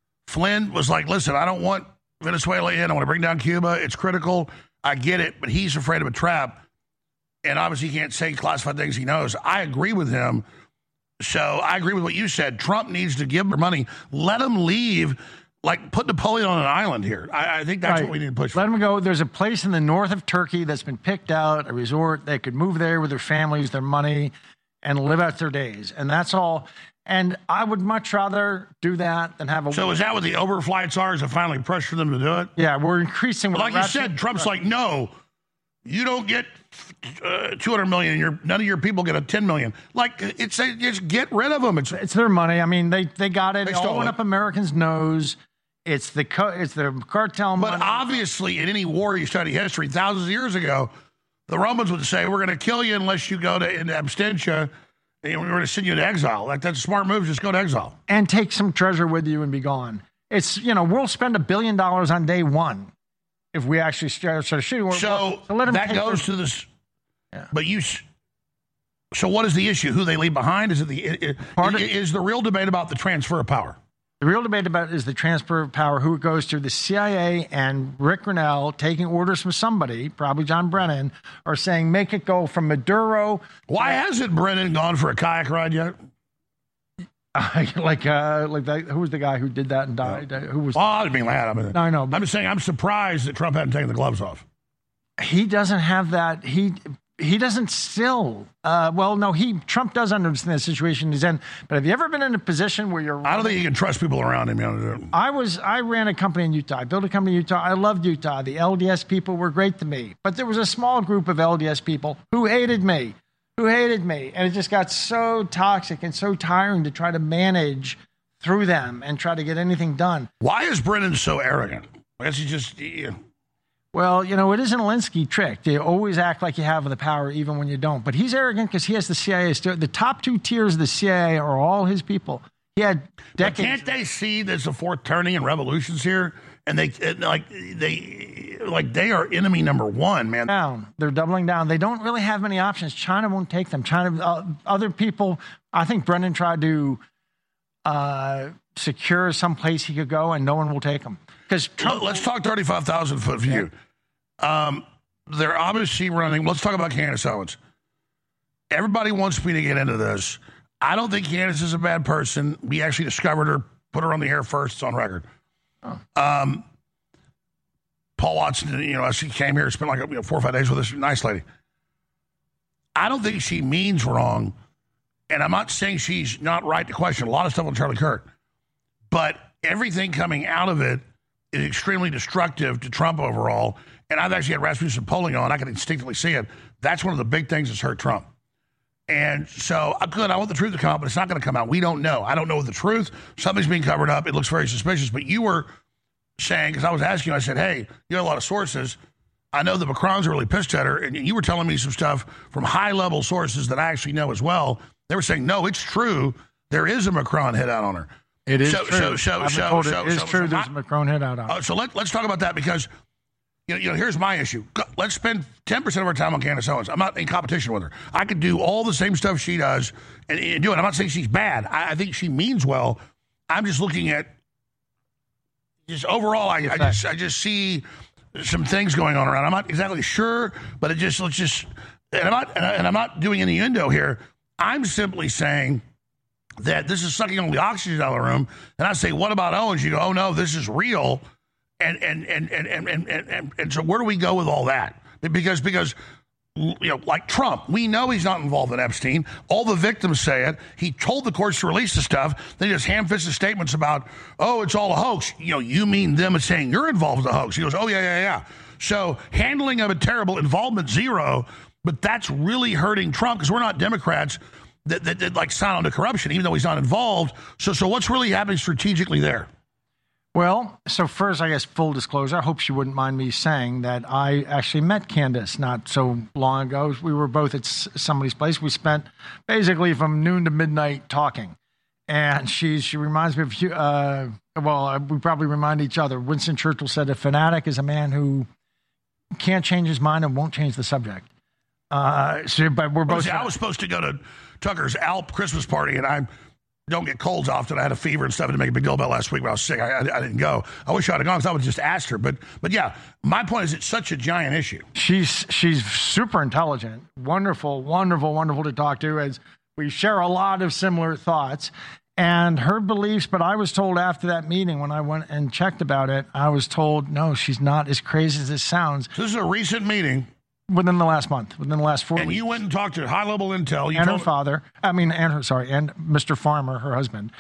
Flynn was like, listen, I don't want Venezuela in. I want to bring down Cuba. It's critical. I get it, but he's afraid of a trap. And obviously he can't say classified things he knows. I agree with him. So I agree with what you said. Trump needs to give them money. Let them leave like put Napoleon on an island here. I, I think that's Right. what we need to push for. Let them go. There's a place in the north of Turkey that's been picked out, a resort. They could move there with their families, their money, and live out their days. And that's all. And I would much rather do that than have a. So is that what the overflights are? Is it finally pressure them to do it? Yeah, we're increasing. But like you said, Trump's like, no, you don't get uh, two hundred million. And your none of your people get a ten million. Like it's a, just get rid of them. It's it's their money. I mean, they they got it. They It all stole went it. up Americans' nose. It's the co- it's the cartel But money. obviously, in any war you study history, thousands of years ago, the Romans would say, we're going to kill you unless you go to into abstentia, and we're going to send you into exile. Like, that's a smart move. Just go to exile. And take some treasure with you and be gone. It's, you know, we'll spend a billion dollars on day one if we actually start, start shooting. So, so let them that take goes their- to this. But you. s- So what is the issue? Who they leave behind? Is it the i- i- of- is the real debate about the transfer of power? The real debate about is the transfer of power, who it goes to. The C I A and Rick Grinnell, taking orders from somebody, probably John Brennan, are saying make it go from Maduro. Why hasn't Brennan gone for a kayak ride yet? like, uh, like that, who was the guy who did that and died? Uh, Who was? Well, I didn't mean that. I mean, No, I know, but- I'm just saying I'm surprised that Trump hadn't taken the gloves off. He doesn't have that. He he doesn't still. Uh, well, no, he Trump does understand the situation he's in. But have you ever been in a position where you're? I don't think you can trust people around him. You know, I was. I ran a company in Utah. I built a company in Utah. I loved Utah. The L D S people were great to me, but there was a small group of L D S people who hated me, who hated me, and it just got so toxic and so tiring to try to manage through them and try to get anything done. Why is Brennan so arrogant? I guess he just. He, Well, you know, it is an Alinsky trick. You always act like you have the power even when you don't. But he's arrogant because he has the C I A. Still, the top two tiers of the C I A are all his people. He had But decades. can't they see there's a fourth turning and revolutions here? And they and like they like they are enemy number one, man. Down. They're doubling down. They don't really have many options. China won't take them. China, uh, other people. I think Brennan tried to uh, secure some place he could go, and no one will take him. Because Let's talk thirty-five thousand foot view. Um, they're obviously running. Let's talk about Candace Owens. Everybody wants me to get into this. I don't think Candace is a bad person. We actually discovered her, put her on the air first. It's on record. Um, Paul Watson, you know, she came here, spent like you know, four or five days with us. Nice lady. I don't think she means wrong. And I'm not saying she's not right to question a lot of stuff on Charlie Kirk. But everything coming out of it is extremely destructive to Trump overall. And I've actually had Rasmussen polling on. I can instinctively see it. That's one of the big things that's hurt Trump. And so, uh, good, I want the truth to come out, but it's not going to come out. We don't know. I don't know the truth. Something's being covered up. It looks very suspicious. But you were saying, because I was asking you, I said, hey, you have a lot of sources. I know the Macrons are really pissed at her. And you were telling me some stuff from high-level sources that I actually know as well. They were saying, no, it's true. There is a Macron hit out on her. It is so, true. So, so, I've been so, told so, it is so, true. so There's a Macron hit out on. Uh, so let, let's talk about that because, you know, you know, here's my issue. Go- Let's spend ten percent of our time on Candace Owens. I'm not in competition with her. I could do all the same stuff she does and, and do it. I'm not saying she's bad. I, I think she means well. I'm just looking at just overall, I, I just I just see some things going on around. I'm not exactly sure, but it just, let's just, and I'm not, and, I, and I'm not doing any innuendo here. I'm simply saying that this is sucking all the oxygen out of the room. And I say, what about Owens? You go, oh no, this is real. And and and and and and, and, and, and so where do we go with all that? Because because you know, like Trump, we know he's not involved in Epstein. All the victims say it. He told the courts to release the stuff. They just ham-fisted statements about, oh, it's all a hoax. You know, you mean them as saying you're involved in the hoax. He goes, oh yeah, yeah, yeah. So handling of a terrible involvement zero, but that's really hurting Trump because we're not Democrats. That, that, that like sign on to corruption, even though he's not involved. So, so what's really happening strategically there? Well, so first, I guess, full disclosure, I hope she wouldn't mind me saying that I actually met Candace not so long ago. We were both at s- somebody's place. We spent basically from noon to midnight talking. And she, she reminds me of, you- uh, well, uh, we probably remind each other. Winston Churchill said a fanatic is a man who can't change his mind and won't change the subject. Uh, so, but we're Well, both. see, I was supposed to go to Tucker's Alp Christmas party, and I don't get colds often. I had a fever and stuff to make a big deal about last week when I was sick. I, I, I didn't go. I wish I'd have gone because I would have just asked her. But, but yeah, my point is it's such a giant issue. She's she's super intelligent, wonderful, wonderful, wonderful to talk to. As we share a lot of similar thoughts, and her beliefs. But I was told after that meeting, when I went and checked about it, I was told, no, she's not as crazy as this sounds. So this is a recent meeting. Within the last month, within the last four and weeks. And you went and talked to high-level intel. You and told her father. I mean, and her, sorry, and Mister Farmer, her husband.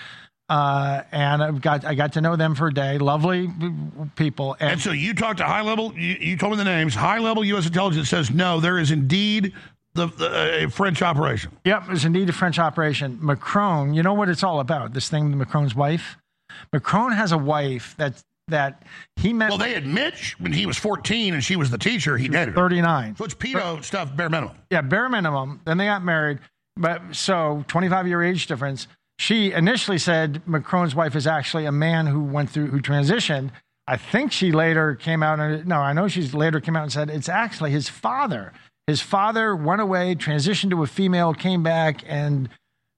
Uh, and I got I got to know them for a day. Lovely people. And, and so you talked to high-level, you, you told me the names. High-level U S intelligence says, no, there is indeed the, the uh, French operation. Yep, there's indeed a French operation. Macron, you know what it's all about, this thing with Macron's wife? Macron has a wife that's that he met. Well, they admit when he was fourteen and she was the teacher, he dated her. thirty-nine. So it's pedo stuff, bare minimum. Yeah, bare minimum. Then they got married. But so twenty-five year age difference. She initially said Macron's wife is actually a man who went through, who transitioned. I think she later came out and, no, I know she's later came out and said it's actually his father. His father went away, transitioned to a female, came back. And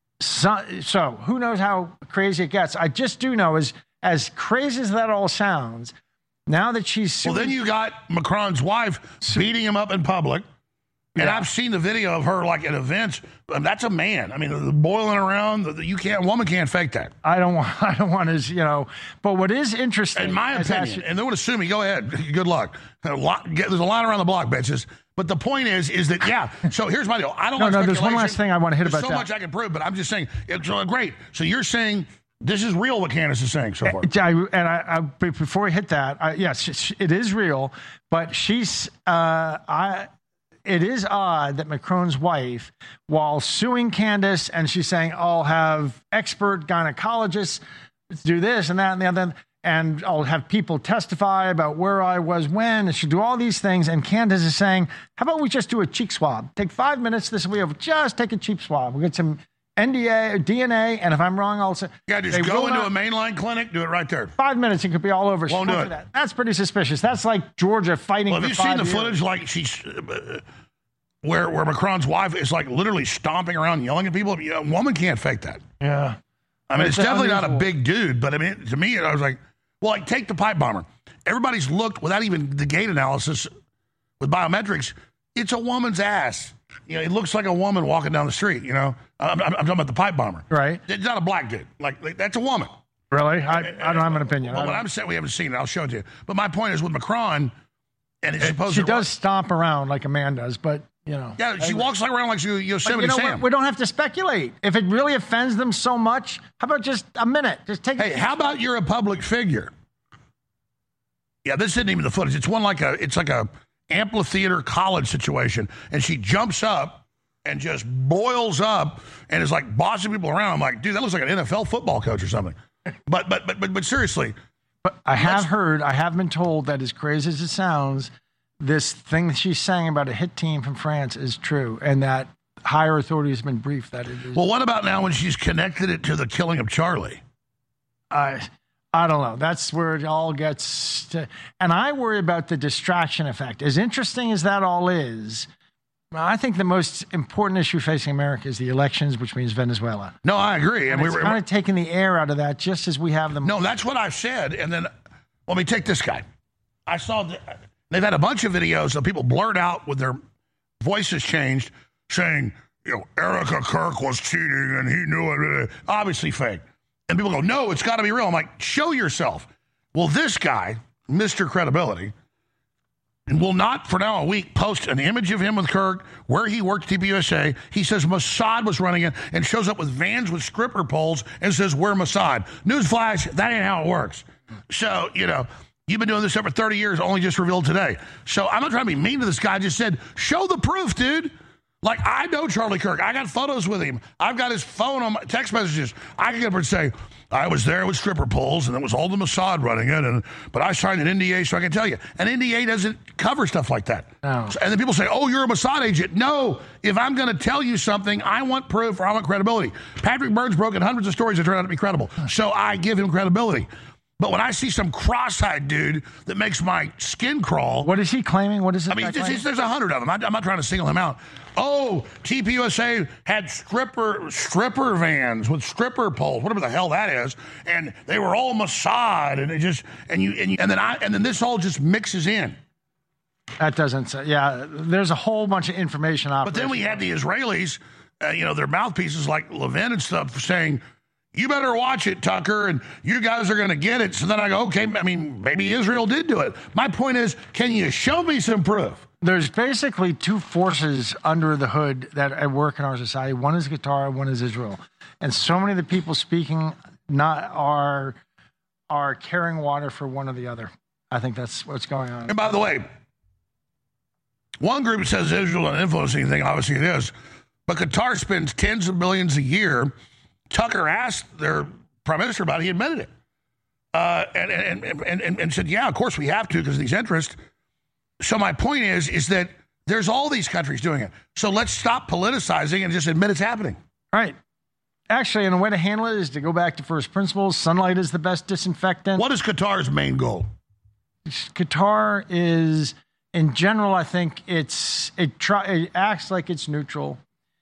so, so who knows how crazy it gets. I just do know is, as crazy as that all sounds, now that she's... Suing, well, then you got Macron's wife beating him up in public. And yeah. I've seen the video of her, like, at events. That's a man. I mean, boiling around. You can't... woman can't fake that. I don't want... I don't want to, you know... But what is interesting... In my opinion, actually, and they would assume me, go ahead. Good luck. A lot, there's a line around the block, bitches. But the point is, is that, yeah. So here's my deal. I don't no, like no, there's one last thing I want to hit there's about so that. So much I can prove, but I'm just saying, it's uh, great. So you're saying... This is real what Candace is saying so far. I, and I, I, before we hit that, I, yes, it is real. But she's, uh, I, it is odd that Macron's wife, while suing Candace, and she's saying, I'll have expert gynecologists do this and that and the other, and I'll have people testify about where I was when, and she'll do all these things. And Candace is saying, how about we just do a cheek swab? Take five minutes. This will be over. Just take a cheek swab. We'll get some N D A or D N A, and if I'm wrong, I'll say... Yeah, just go into not, a mainline clinic, do it right there. Five minutes, it could be all over. Won't do it. That. That's pretty suspicious. That's like Georgia fighting well, for have you five seen the years. footage, like, she's... Uh, where, where Macron's wife is, like, literally stomping around, yelling at people? A woman can't fake that. Yeah. I mean, it's, it's definitely unusual. Not a big dude, but, I mean, to me, I was like, well, like, take the pipe bomber. Everybody's looked, without even the gait analysis, with biometrics, it's a woman's ass. You know, it looks like a woman walking down the street, you know. I'm, I'm, I'm talking about the pipe bomber. Right. It's not a black dude. Like, like that's a woman. Really? I, I don't have an opinion. Well, what I'm saying, we haven't seen it. I'll show it to you. But my point is with Macron, and it's supposed she to... She does stomp around like a man does, but, you know. Yeah, she I, walks like around like she Yosemite you know, Sam. We don't have to speculate. If it really offends them so much, how about just a minute? Just take Hey, how about you're a public figure? Yeah, this isn't even the footage. It's one like a... It's like a... amphitheater college situation, and she jumps up and just boils up and is like bossing people around. I'm like, dude, that looks like an N F L football coach or something. But but but but, but seriously, but I have heard, I have been told that as crazy as it sounds, this thing that she's saying about a hit team from France is true, and that higher authorities have been briefed that it is. Well, what about now when she's connected it to the killing of Charlie? I. I don't know. That's where it all gets to, and I worry about the distraction effect. As interesting as that all is, I think the most important issue facing America is the elections, which means Venezuela. No, I agree. And, and we were kind of taking the air out of that, just as we have them. No, that's what I've said. And then let me take this guy. I saw the, they've had a bunch of videos of people blurt out with their voices changed, saying, you know, Erica Kirk was cheating and he knew it. Obviously fake. And people go, no, it's got to be real. I'm like, show yourself. Well, this guy, Mister Credibility, will not, for now a week, post an image of him with Kirk, where he worked at T P U S A. He says Mossad was running it and shows up with vans with stripper poles and says, we're Mossad. Newsflash, that ain't how it works. So, you know, you've been doing this over thirty years, only just revealed today. So I'm not trying to be mean to this guy. I just said, show the proof, dude. Like, I know Charlie Kirk. I got photos with him. I've got his phone on my text messages. I can get up and say, I was there with stripper poles, and it was all the Mossad running it, and but I signed an N D A so I can tell you. An N D A doesn't cover stuff like that. No. So, and then people say, oh, you're a Mossad agent. No. If I'm going to tell you something, I want proof or I want credibility. Patrick Byrd's broken hundreds of stories that turn out to be credible. So I give him credibility. But when I see some cross-eyed dude that makes my skin crawl... What is he claiming? What is it? I mean, it's, it's, there's a hundred of them. I'm not trying to single him out. Oh, T P U S A had stripper stripper vans with stripper poles, whatever the hell that is, and they were all Mossad, and it just and you and, you, and then I and then this all just mixes in. That doesn't say. Yeah, there's a whole bunch of information. But then we had the Israelis, uh, you know, their mouthpieces like Levin and stuff saying, You better watch it, Tucker, and you guys are going to get it. So then I go, okay, I mean, maybe Israel did do it. My point is, can you show me some proof? There's basically two forces under the hood that at work in our society. One is Qatar, one is Israel. And so many of the people speaking not are are carrying water for one or the other. I think that's what's going on. And by the way, one group says Israel doesn't influence anything. Obviously it is. But Qatar spends tens of millions a year. Tucker asked their prime minister about it. He admitted it. Uh, and, and, and, and, and said, yeah, of course we have to because of these interests. So my point is, is that there's all these countries doing it. So let's stop politicizing and just admit it's happening. Right. Actually, and a way to handle it is to go back to first principles. Sunlight is the best disinfectant. What is Qatar's main goal? Qatar is, in general, I think it's it, try, it acts like it's neutral.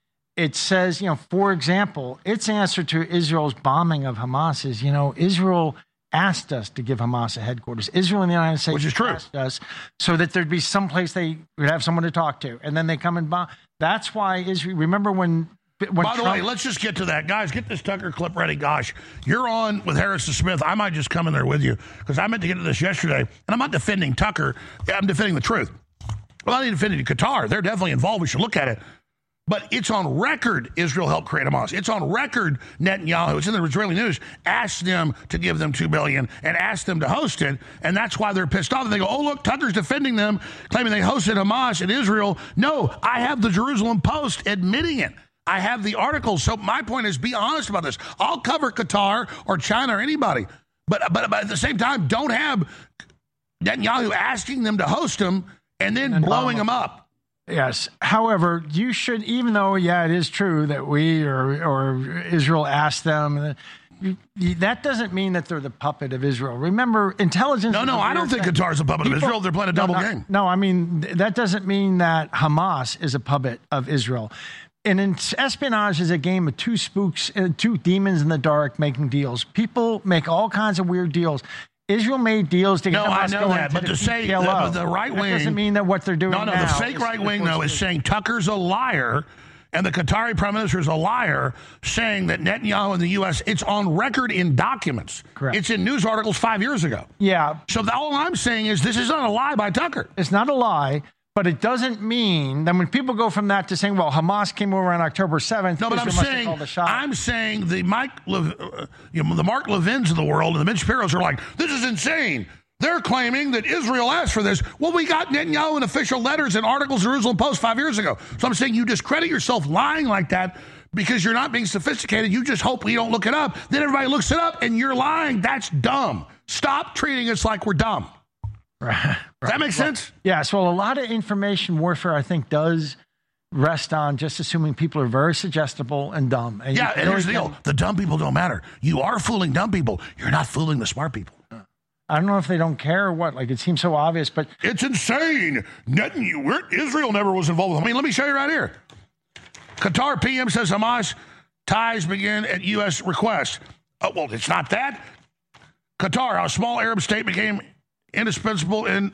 It says, you know, for example, its answer to Israel's bombing of Hamas is, you know, Israel asked us to give Hamas a headquarters. Israel and the United States Which is true. asked us so that there'd be some place they would have someone to talk to. And then they come and bomb. That's why Israel, remember when... when By the Trump, way, let's just get to that. Guys, get this Tucker clip ready. Gosh, you're on with Harrison Smith. I might just come in there with you because I meant to get to this yesterday. And I'm not defending Tucker. I'm defending the truth. Well, I'm not defending Qatar. They're definitely involved. We should look at it. But it's on record Israel helped create Hamas. It's on record Netanyahu, it's in the Israeli news, asked them to give them two billion dollars and asked them to host it. And that's why they're pissed off. And they go, oh, look, Tucker's defending them, claiming they hosted Hamas in Israel. No, I have the Jerusalem Post admitting it. I have the articles. So my point is, be honest about this. I'll cover Qatar or China or anybody. But, but, but at the same time, don't have Netanyahu asking them to host them and then and blowing them up. Yes. However, you should, even though, yeah, it is true that we or, or Israel asked them, you, you, that doesn't mean that they're the puppet of Israel. Remember, intelligence... No, no, I don't think Qatar's a puppet People, of Israel. They're playing a double no, no, game. No, I mean, that doesn't mean that Hamas is a puppet of Israel. And in espionage is a game of two spooks, uh, two demons in the dark making deals. People make all kinds of weird deals. Israel made deals to get no, Hamas I know going that, but to to say the, the right wing that doesn't mean that what they're doing No, no, now the fake right wing though is saying Tucker's a liar, and the Qatari prime minister is a liar, saying that Netanyahu in the U S It's on record in documents. Correct. It's in news articles five years ago. Yeah. So the, all I'm saying is this is not a lie by Tucker. It's not a lie. But it doesn't mean that when people go from that to saying, well, Hamas came over on October seventh. No, but I'm saying, I'm saying the Mike, Le, uh, you know, the Mark Levins of the world and the Mitch Shapiro's are like, this is insane. They're claiming that Israel asked for this. Well, we got Netanyahu in official letters and articles in Jerusalem Post five years ago. So I'm saying you discredit yourself lying like that because you're not being sophisticated. You just hope we don't look it up. Then everybody looks it up and you're lying. That's dumb. Stop treating us like we're dumb. Right. Right. Does that make sense? Well, yeah. So a lot of information warfare, I think, does rest on just assuming people are very suggestible and dumb. And yeah, and here's the deal. The dumb people don't matter. You are fooling dumb people. You're not fooling the smart people. I don't know if they don't care or what. Like, it seems so obvious, but... It's insane. Netanyahu, Israel never was involved with it. I mean, let me show you right here. Qatar P M says Hamas ties begin at U S request. Oh, well, it's not that. Qatar, a small Arab state, became indispensable in...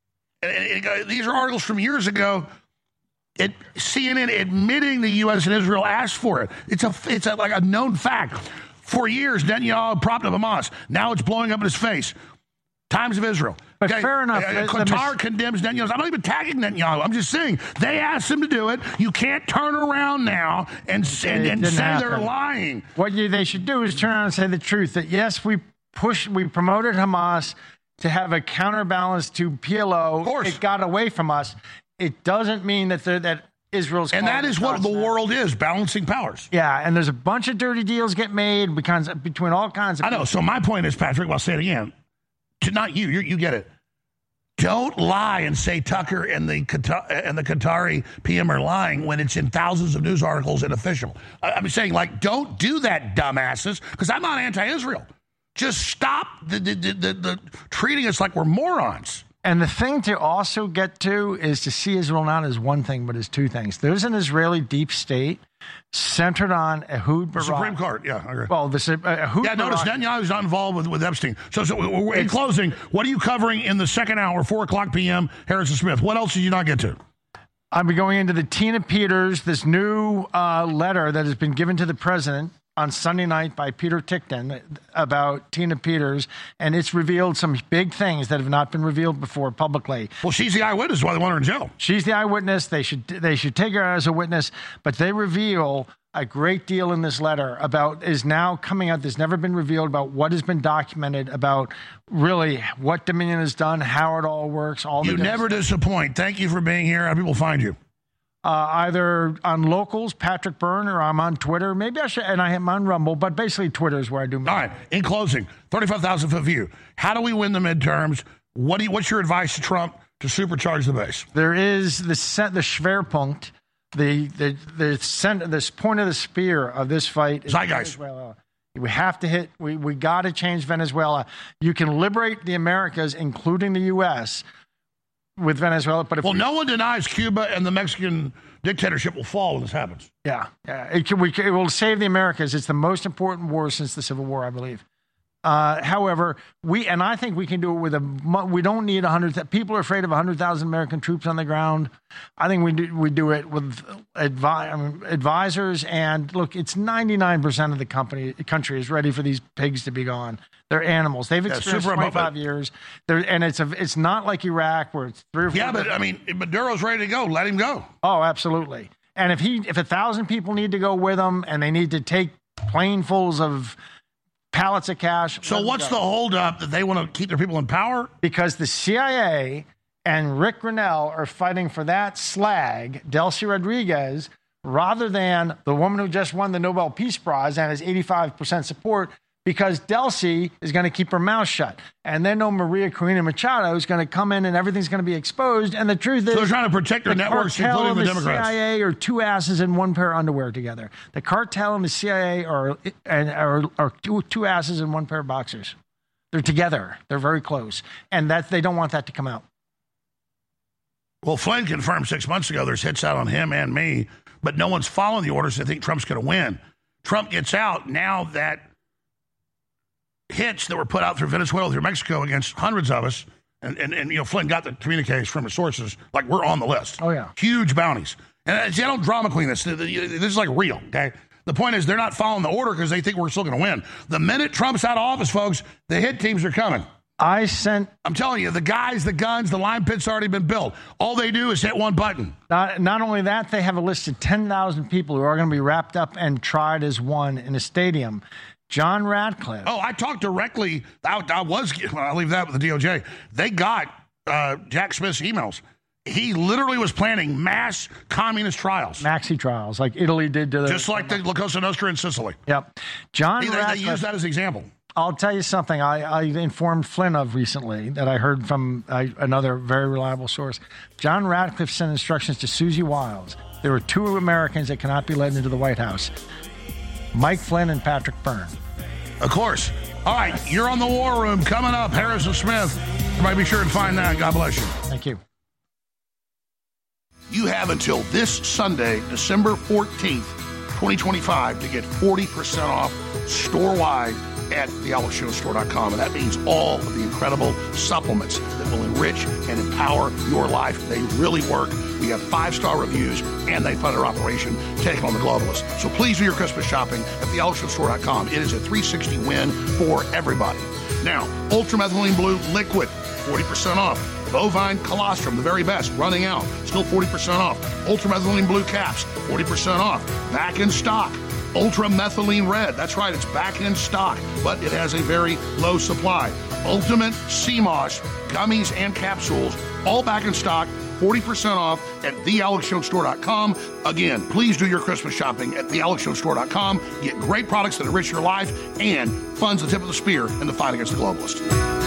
And it, these are articles from years ago. It, C N N admitting the U S and Israel asked for it. It's a it's a, like a known fact. For years, Netanyahu propped up Hamas. Now it's blowing up in his face. Times of Israel. But okay. fair enough. Uh, Qatar mis- condemns Netanyahu. I'm not even tagging Netanyahu. I'm just saying they asked him to do it. You can't turn around now and, and, and say happen. They're lying. What you, they should do is turn around and say the truth. That yes, we push, we promoted Hamas to have a counterbalance to P L O. Of course. It got away from us. It doesn't mean that they're, that Israel's... And that is what the world is, balancing powers. Yeah, and there's a bunch of dirty deals get made because, between all kinds of... I know. So my point is, Patrick, I'll say it again. To not you, you, you get it. Don't lie and say Tucker and the Qatar, and the Qatari P M are lying when it's in thousands of news articles and official. I'm saying, like, don't do that, dumbasses, because I'm not anti-Israel. Just stop the, the, the, the, the treating us like we're morons. And the thing to also get to is to see Israel not as one thing, but as two things. There's an Israeli deep state centered on Ehud Barak. Supreme Court, yeah, I agree. Well, this uh, Ehud Yeah, notice Barak. Netanyahu's not involved with, with Epstein. So, so in it's, closing, what are you covering in the second hour, four o'clock p.m., Harrison Smith? What else did you not get to? I'll be going into the Tina Peters, this new uh, letter that has been given to the president on Sunday night by Peter Tickton about Tina Peters, and it's revealed some big things that have not been revealed before publicly. Well, she's the eyewitness, why they want her in jail. She's the eyewitness. They should they should take her as a witness, but they reveal a great deal in this letter about is now coming out. There's never been revealed about what has been documented about really what Dominion has done, how it all works. All You the never disappoint. Thank you for being here. How do people find you? Uh, either on Locals, Patrick Byrne, or I'm on Twitter. Maybe I should, and I am on Rumble, but basically Twitter is where I do. All right. In closing, thirty-five thousand foot view. How do we win the midterms? What do you, what's your advice to Trump to supercharge the base? There is the the Schwerpunkt, the the the center, this point of the spear of this fight is Zeitgeist. Venezuela. We have to hit. We we got to change Venezuela. You can liberate the Americas, including the U S with Venezuela, but if well, we, no one denies Cuba and the Mexican dictatorship will fall when this happens. Yeah, yeah, it, can, we, it will save the Americas. It's the most important war since the Civil War, I believe. Uh, however, we and I think we can do it with a. We don't need a hundred. People are afraid of a hundred thousand American troops on the ground. I think we do. We do it with advi- I mean, advisors. And look, it's ninety nine percent of the company country is ready for these pigs to be gone. They're animals. They've experienced yeah, twenty five years. They're, and it's a. It's not like Iraq where it's three or four. Yeah, but I mean, Maduro's ready to go. Let him go. Oh, absolutely. And if he, if a thousand people need to go with him, and they need to take planefuls of pallets of cash. So what's the holdup that they want to keep their people in power? Because the C I A and Rick Grinnell are fighting for that slag, Delcy Rodriguez, rather than the woman who just won the Nobel Peace Prize and has eighty-five percent support, because Delcy is going to keep her mouth shut. And they know Maria Corina Machado is going to come in and everything's going to be exposed. And the truth is, so they're trying to protect their the networks, cartel including the and Democrats. C I A are two asses in one pair of underwear together. The cartel and the C I A are, and are, are two, two asses in one pair of boxers. They're together. They're very close. And that they don't want that to come out. Well, Flynn confirmed six months ago there's hits out on him and me, but no one's following the orders. They think Trump's going to win. Trump gets out now that hits that were put out through Venezuela, through Mexico against hundreds of us. And, and, and you know, Flynn got the communiques from his sources, like we're on the list. Oh, yeah. Huge bounties. And see, I don't drama queen this. This is like real, okay? The point is they're not following the order because they think we're still going to win. The minute Trump's out of office, folks, the hit teams are coming. I sent... I'm telling you, the guys, the guns, the line pit's already been built. All they do is hit one button. Not, not only that, they have a list of ten thousand people who are going to be wrapped up and tried as one in a stadium. John Radcliffe. Oh, I talked directly. I, I was, well, I'll leave that with the D O J. They got uh, Jack Smith's emails. He literally was planning mass communist trials. Maxi trials, like Italy did to the... Just like the La Cosa Nostra in Sicily. Yep. John he, Radcliffe... They used that as an example. I'll tell you something I, I informed Flynn of recently that I heard from uh, another very reliable source. John Radcliffe sent instructions to Susie Wiles. There were two Americans that cannot be let into the White House. Mike Flynn and Patrick Byrne. Of course. All right, you're on the War Room. Coming up, Harrison Smith. Everybody be sure and find that. God bless you. Thank you. You have until this Sunday, December fourteenth, twenty twenty-five, to get forty percent off store-wide at the alex jones store dot com. And that means all of the incredible supplements that will enrich and empower your life. They really work. We have five-star reviews, and they fund our operation, taking on the globalists. So please do your Christmas shopping at the alex jones store dot com. It is a three sixty win for everybody. Now, Ultramethylene Blue Liquid, forty percent off. Bovine Colostrum, the very best, running out. Still forty percent off. Ultramethylene Blue Caps, forty percent off. Back in stock. Ultramethylene Red, that's right, it's back in stock, but it has a very low supply. Ultimate C M O S, gummies and capsules, all back in stock, forty percent off at the alex jones store dot com. Again, please do your Christmas shopping at the alex jones store dot com. Get great products that enrich your life and funds the tip of the spear in the fight against the globalists.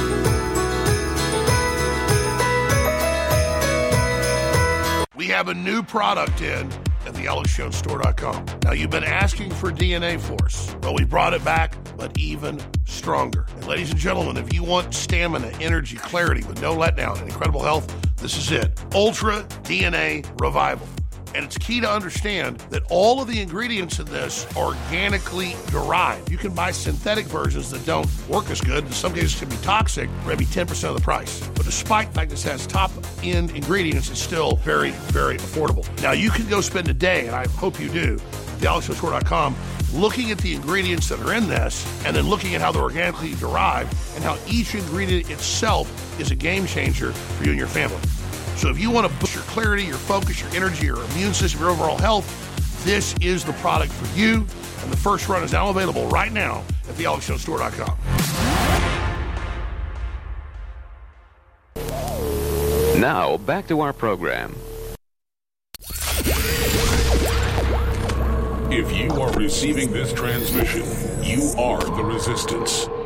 We have a new product in at the alex jones store dot com. Now, you've been asking for D N A Force. Well, we brought it back, but even stronger. And ladies and gentlemen, if you want stamina, energy, clarity with no letdown and incredible health, this is it. Ultra D N A Revival. And it's key to understand that all of the ingredients in this are organically derived. You can buy synthetic versions that don't work as good. In some cases, can be toxic for maybe ten percent of the price. But despite the fact this has top-end ingredients, it's still very, very affordable. Now, you can go spend a day, and I hope you do, at the alex jones store dot com. looking at the ingredients that are in this, and then looking at how they're organically derived and how each ingredient itself is a game changer for you and your family. So if you want to boost your clarity, your focus, your energy, your immune system, your overall health, this is the product for you. And the first run is now available right now at the alex jones store dot com. Now, back to our program. If you are receiving this transmission, you are the resistance.